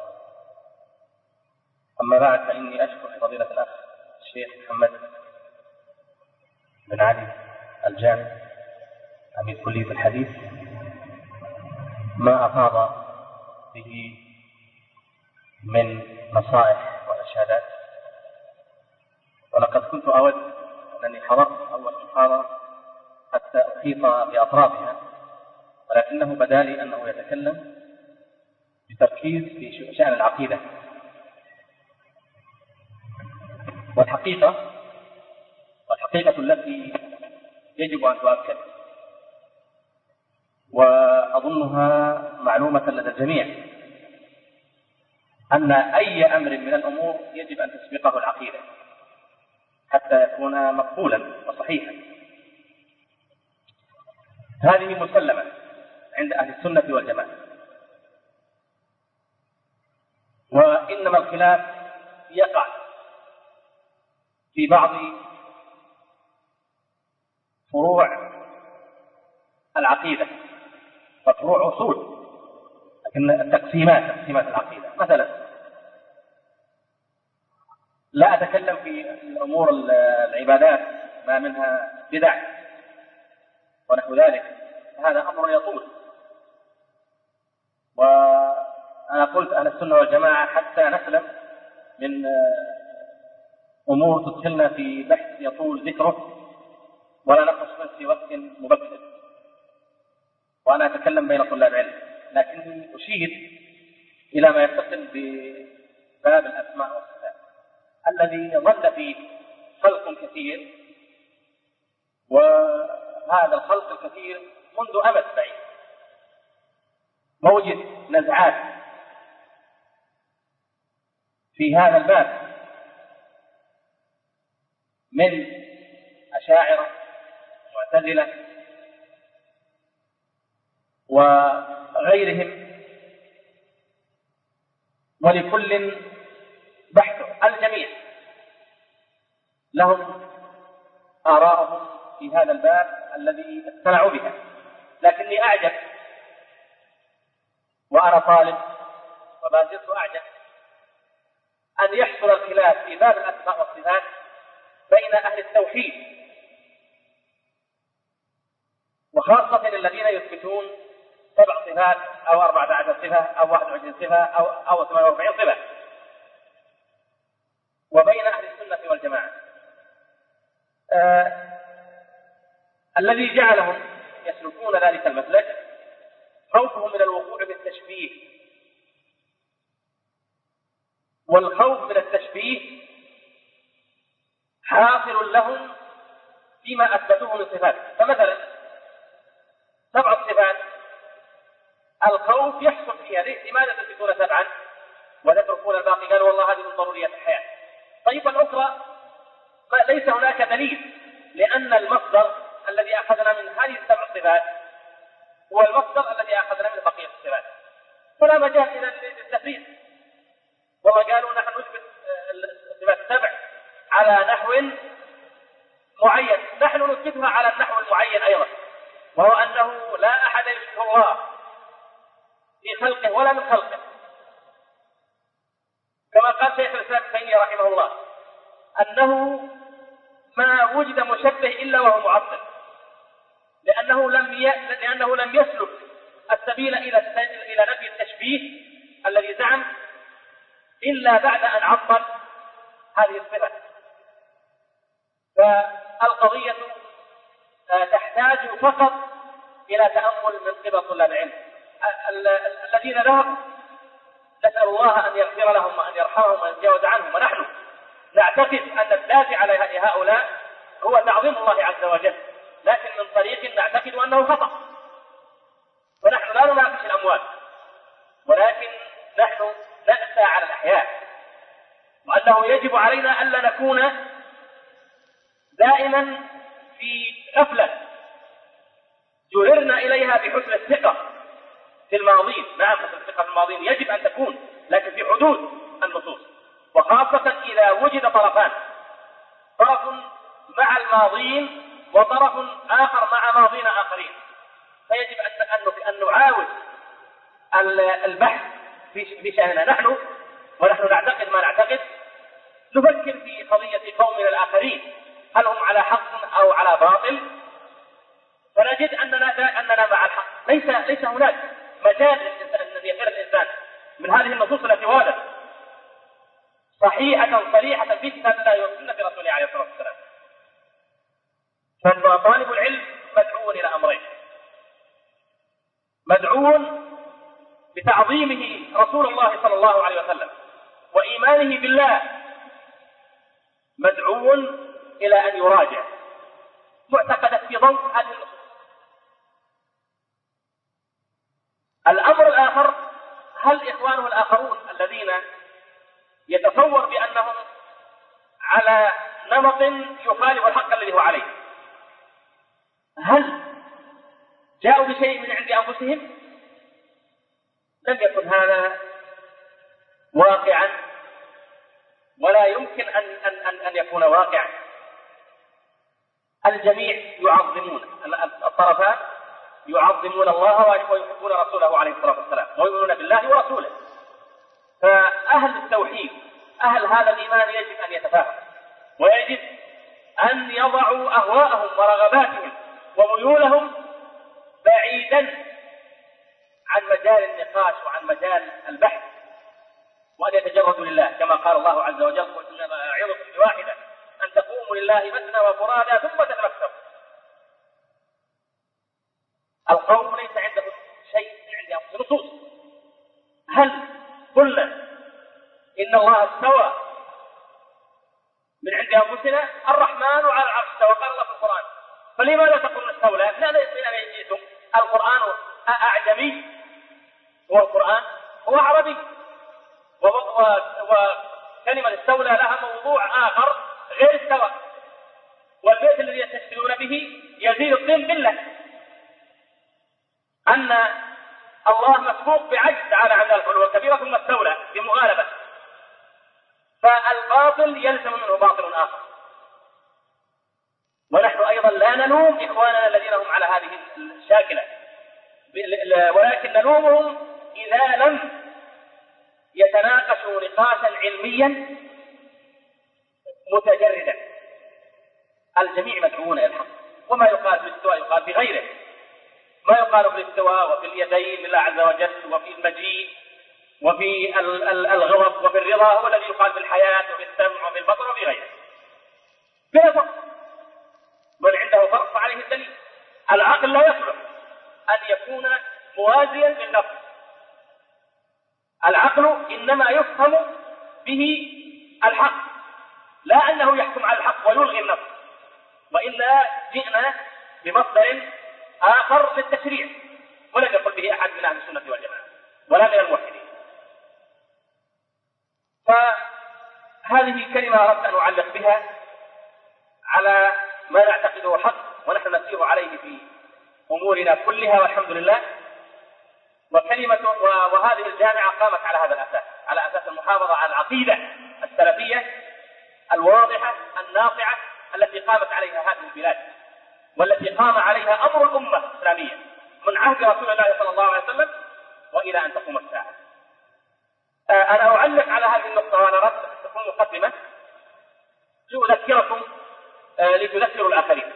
أما بعد، فإني أشكر فضيلة الأخ الشيخ محمد بن علي الجامع عميد كلية الحديث ما أفاض به من نصائح وإرشادات. ولقد كنت أود أنني حضرت أول محاضرة حتى أحيط بأطرافها، ولكنه بدا لي أنه يتكلم بتركيز في شأن العقيدة. والحقيقة والحقيقة التي يجب أن تؤكد، وأظنها معلومة لدى الجميع، أن أي أمر من الأمور يجب أن تسبقه العقيدة حتى يكون مقبولا وصحيحا. هذه مسلمة عند أهل السنة والجماعة، وإنما الخلاف يقع في بعض فروع العقيدة وفروع أصول، لكن التقسيمات تقسيمات العقيدة مثلا لا أتكلم في الأمور العبادات ما منها بدع ونحو ذلك، هذا أمر يطول. وأنا قلت أهل السنة والجماعة حتى نسلم من أمور تدخلنا في بحث يطول ذكره ولا نقص منه في وقت مبكر، وأنا أتكلم بين طلاب علم، لكني أشير إلى ما يتصل بباب الأسماء والصفات الذي ظل فيه خلق كثير، وهذا الخلق الكثير منذ أمد بعيد موجد نزعات في هذا الباب من أشاعرة معتزلة وغيرهم، ولكل بحث، الجميع لهم آراءهم في هذا الباب الذي اقتنعوا بها. لكني أعجب وأنا طالب وما زلت أعجب أن يحصل الخلاف في باب الأسماء والصفات بين أهل التوحيد، وخاصة الذين يثبتون سبع صفات أو أربعة عشر صفة أو واحد وعشرين صفة أو أو ثمانية وأربعين صفة، وبين أهل السنة والجماعة. آه الذي جعلهم يسلكون ذلك المسلك خوفهم من الوقوع بالتشبيه، والخوف من التشبيه حاصل لهم فيما أثبتوه من صفات. فمثلا سبع الصفات الخوف يحصل فيها، لماذا تثبتون سبعا وتتركون الباقي؟ قالوا والله هذه من ضروريات الحياة. طيب الأخرى ليس هناك دليل، لأن المصدر الذي أخذنا من هذه السبع الصفات هو المصدر الذي أخذنا من بقية الصفات، فلا مجال إلى التفريق. وقالوا نحن نثبت الصفات السبع على نحو معين، نحن نثبتها على النحو المعين أيضا، وهو أنه لا أحد يشبه الله في خلقه ولا من خلقه، كما قال شيخ الإسلام ابن تيمية رحمه الله أنه ما وجد مشبه إلا وهو معطل، لأنه لم ي... لأنه لم يسلك السبيل إلى إلى نفي التشبيه الذي زعم إلا بعد أن عطل هذه الصفة. فالقضية تحتاج فقط إلى تأمل من قبل طلاب العلم الذين ذهبوا، نسأل الله أن يغفر لهم وأن يرحمهم وأن يتجاوز عنهم. ونحن نعتقد أن الدافع على هؤلاء هو تعظيم الله عز وجل، لكن من طريق نعتقد أنه خطأ. ونحن لا نناقش الأموال، ولكن نحن نأسى على الأحياء، وأنه يجب علينا ألا نكون دائما في غفلة جررنا إليها بحسن الثقة في الماضين. نعم، حسن الثقة في الماضين يجب أن تكون، لكن في حدود النصوص، وخاصة إذا وجد طرفان، طرف مع الماضين وطرف آخر مع ماضين آخرين، فيجب أن نعاود البحث في شأننا نحن، ونحن نعتقد ما نعتقد، نفكر في قضية قومنا الآخرين هل هم على حق أو على باطل، فنجد أننا أننا مع الحق. ليس ليس هناك مجال أن يفر الإنسان من هذه النصوص التي واردت صحيحة صريحة في كتاب الله وسنة رسوله عليه الصلاة والسلام. فطالب العلم مدعو إلى أمرين: مدعو بتعظيمه رسول الله صلى الله عليه وسلم وإيمانه بالله، مدعو إلى أن يراجع معتقدات في ضوء هذه النصوص. الأمر الآخر: هل إخوانه الآخرون الذين يتصور بأنهم على نمط يخالف الحق الذي هو عليه، هل جاءوا بشيء من عند أنفسهم؟ لم يكن هذا واقعا، ولا يمكن أن, أن, أن, أن يكون واقعا. الجميع يعظمون، الطرفان يعظمون الله ويحبون رسوله عليه الصلاة والسلام ويؤمنون بالله ورسوله. فأهل التوحيد، أهل هذا الإيمان، يجب أن يتفاهموا، ويجب أن يضعوا أهواءهم ورغباتهم وميولهم بعيدا عن مجال النقاش وعن مجال البحث، وأن يتجردوا لله كما قال الله عز وجل: قل إنما أعظكم بواحدة أن تقوموا لله مثنى وفرادى ثم تتفكروا. القوم ليس عندهم شيء من عند أنفسهم نصوص. هل قلنا إن الله استوى من عند أنفسنا؟ الرحمن على العرش استوى، قال الله في القرآن. فلماذا تقولون استولى؟ لا ليس من أين جئتم. القرآن أعجمي والقرآن هو عربي، وكلمة استولى لها موضوع آخر غير استوى. والبيت الذي يستشهدون به يزيد الطين بالله أن الله مسبوق بعجز تعالى عن ذلك العلو الكبيرة ثم استولى بمغالبة، فالباطل يلزم منه باطل آخر. ونحن أيضا لا نلوم إخواننا الذين هم على هذه الشاكلة، ولكن نلومهم إذا لم يتناقشوا نقاشا علميا متجردا. الجميع مدعوون إلى الحق، وما يقال في الاستواء يقال في غيره. ما يقال في الاستواء وفي اليدين لله عز وجل، وفي المجيء وفي الغضب وفي الرضا هو الذي يقال في الحياة وفي السمع وفي البصر وفي غيره. بلا فرق. من عنده فرق فعليه الدليل. العقل لا يصلح أن يكون موازيا للنفس. العقل إنما يفهم به الحق، لا أنه يحكم على الحق ويلغي النفس، وإلا جئنا بمصدر آخر للتشريع ولم يقل به أحد من أهل السنة والجماعة ولا من الموحدين. فهذه كلمة أردت أن أعلق بها على ما نعتقده حق ونحن نسير عليه في أمورنا كلها والحمد لله. وكلمة وهذه الجامعة قامت على هذا الأساس، على أساس المحافظة على العقيدة السلفية الواضحة الناصعة التي قامت عليها هذه البلاد، والتي قام عليها أمر الأمة الإسلامية من عهد رسول الله صلى الله عليه وسلم وإلى أن تقوم الساعة. أنا أعلق على هذه النقطة وأنا أردت أن تكون مقدمة لأذكركم لتذكروا الآخرين.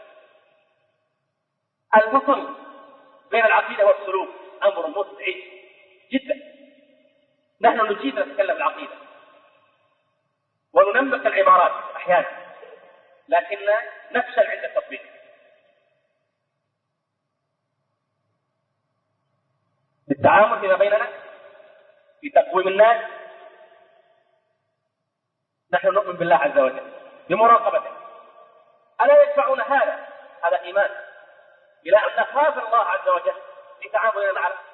الفصل بين العقيدة والسلوك أمر مزعج جدا. نحن نجيد أن نتكلم العقيدة وننمق العبارات أحيانا، لكن نفشل عند التطبيق. التعامل فيما بيننا في تقويم الناس نحن نؤمن بالله عز وجل بمراقبته. ألا يدفعون هذا هذا إيمان إلى أن نخاف الله عز وجل في تعاملنا مع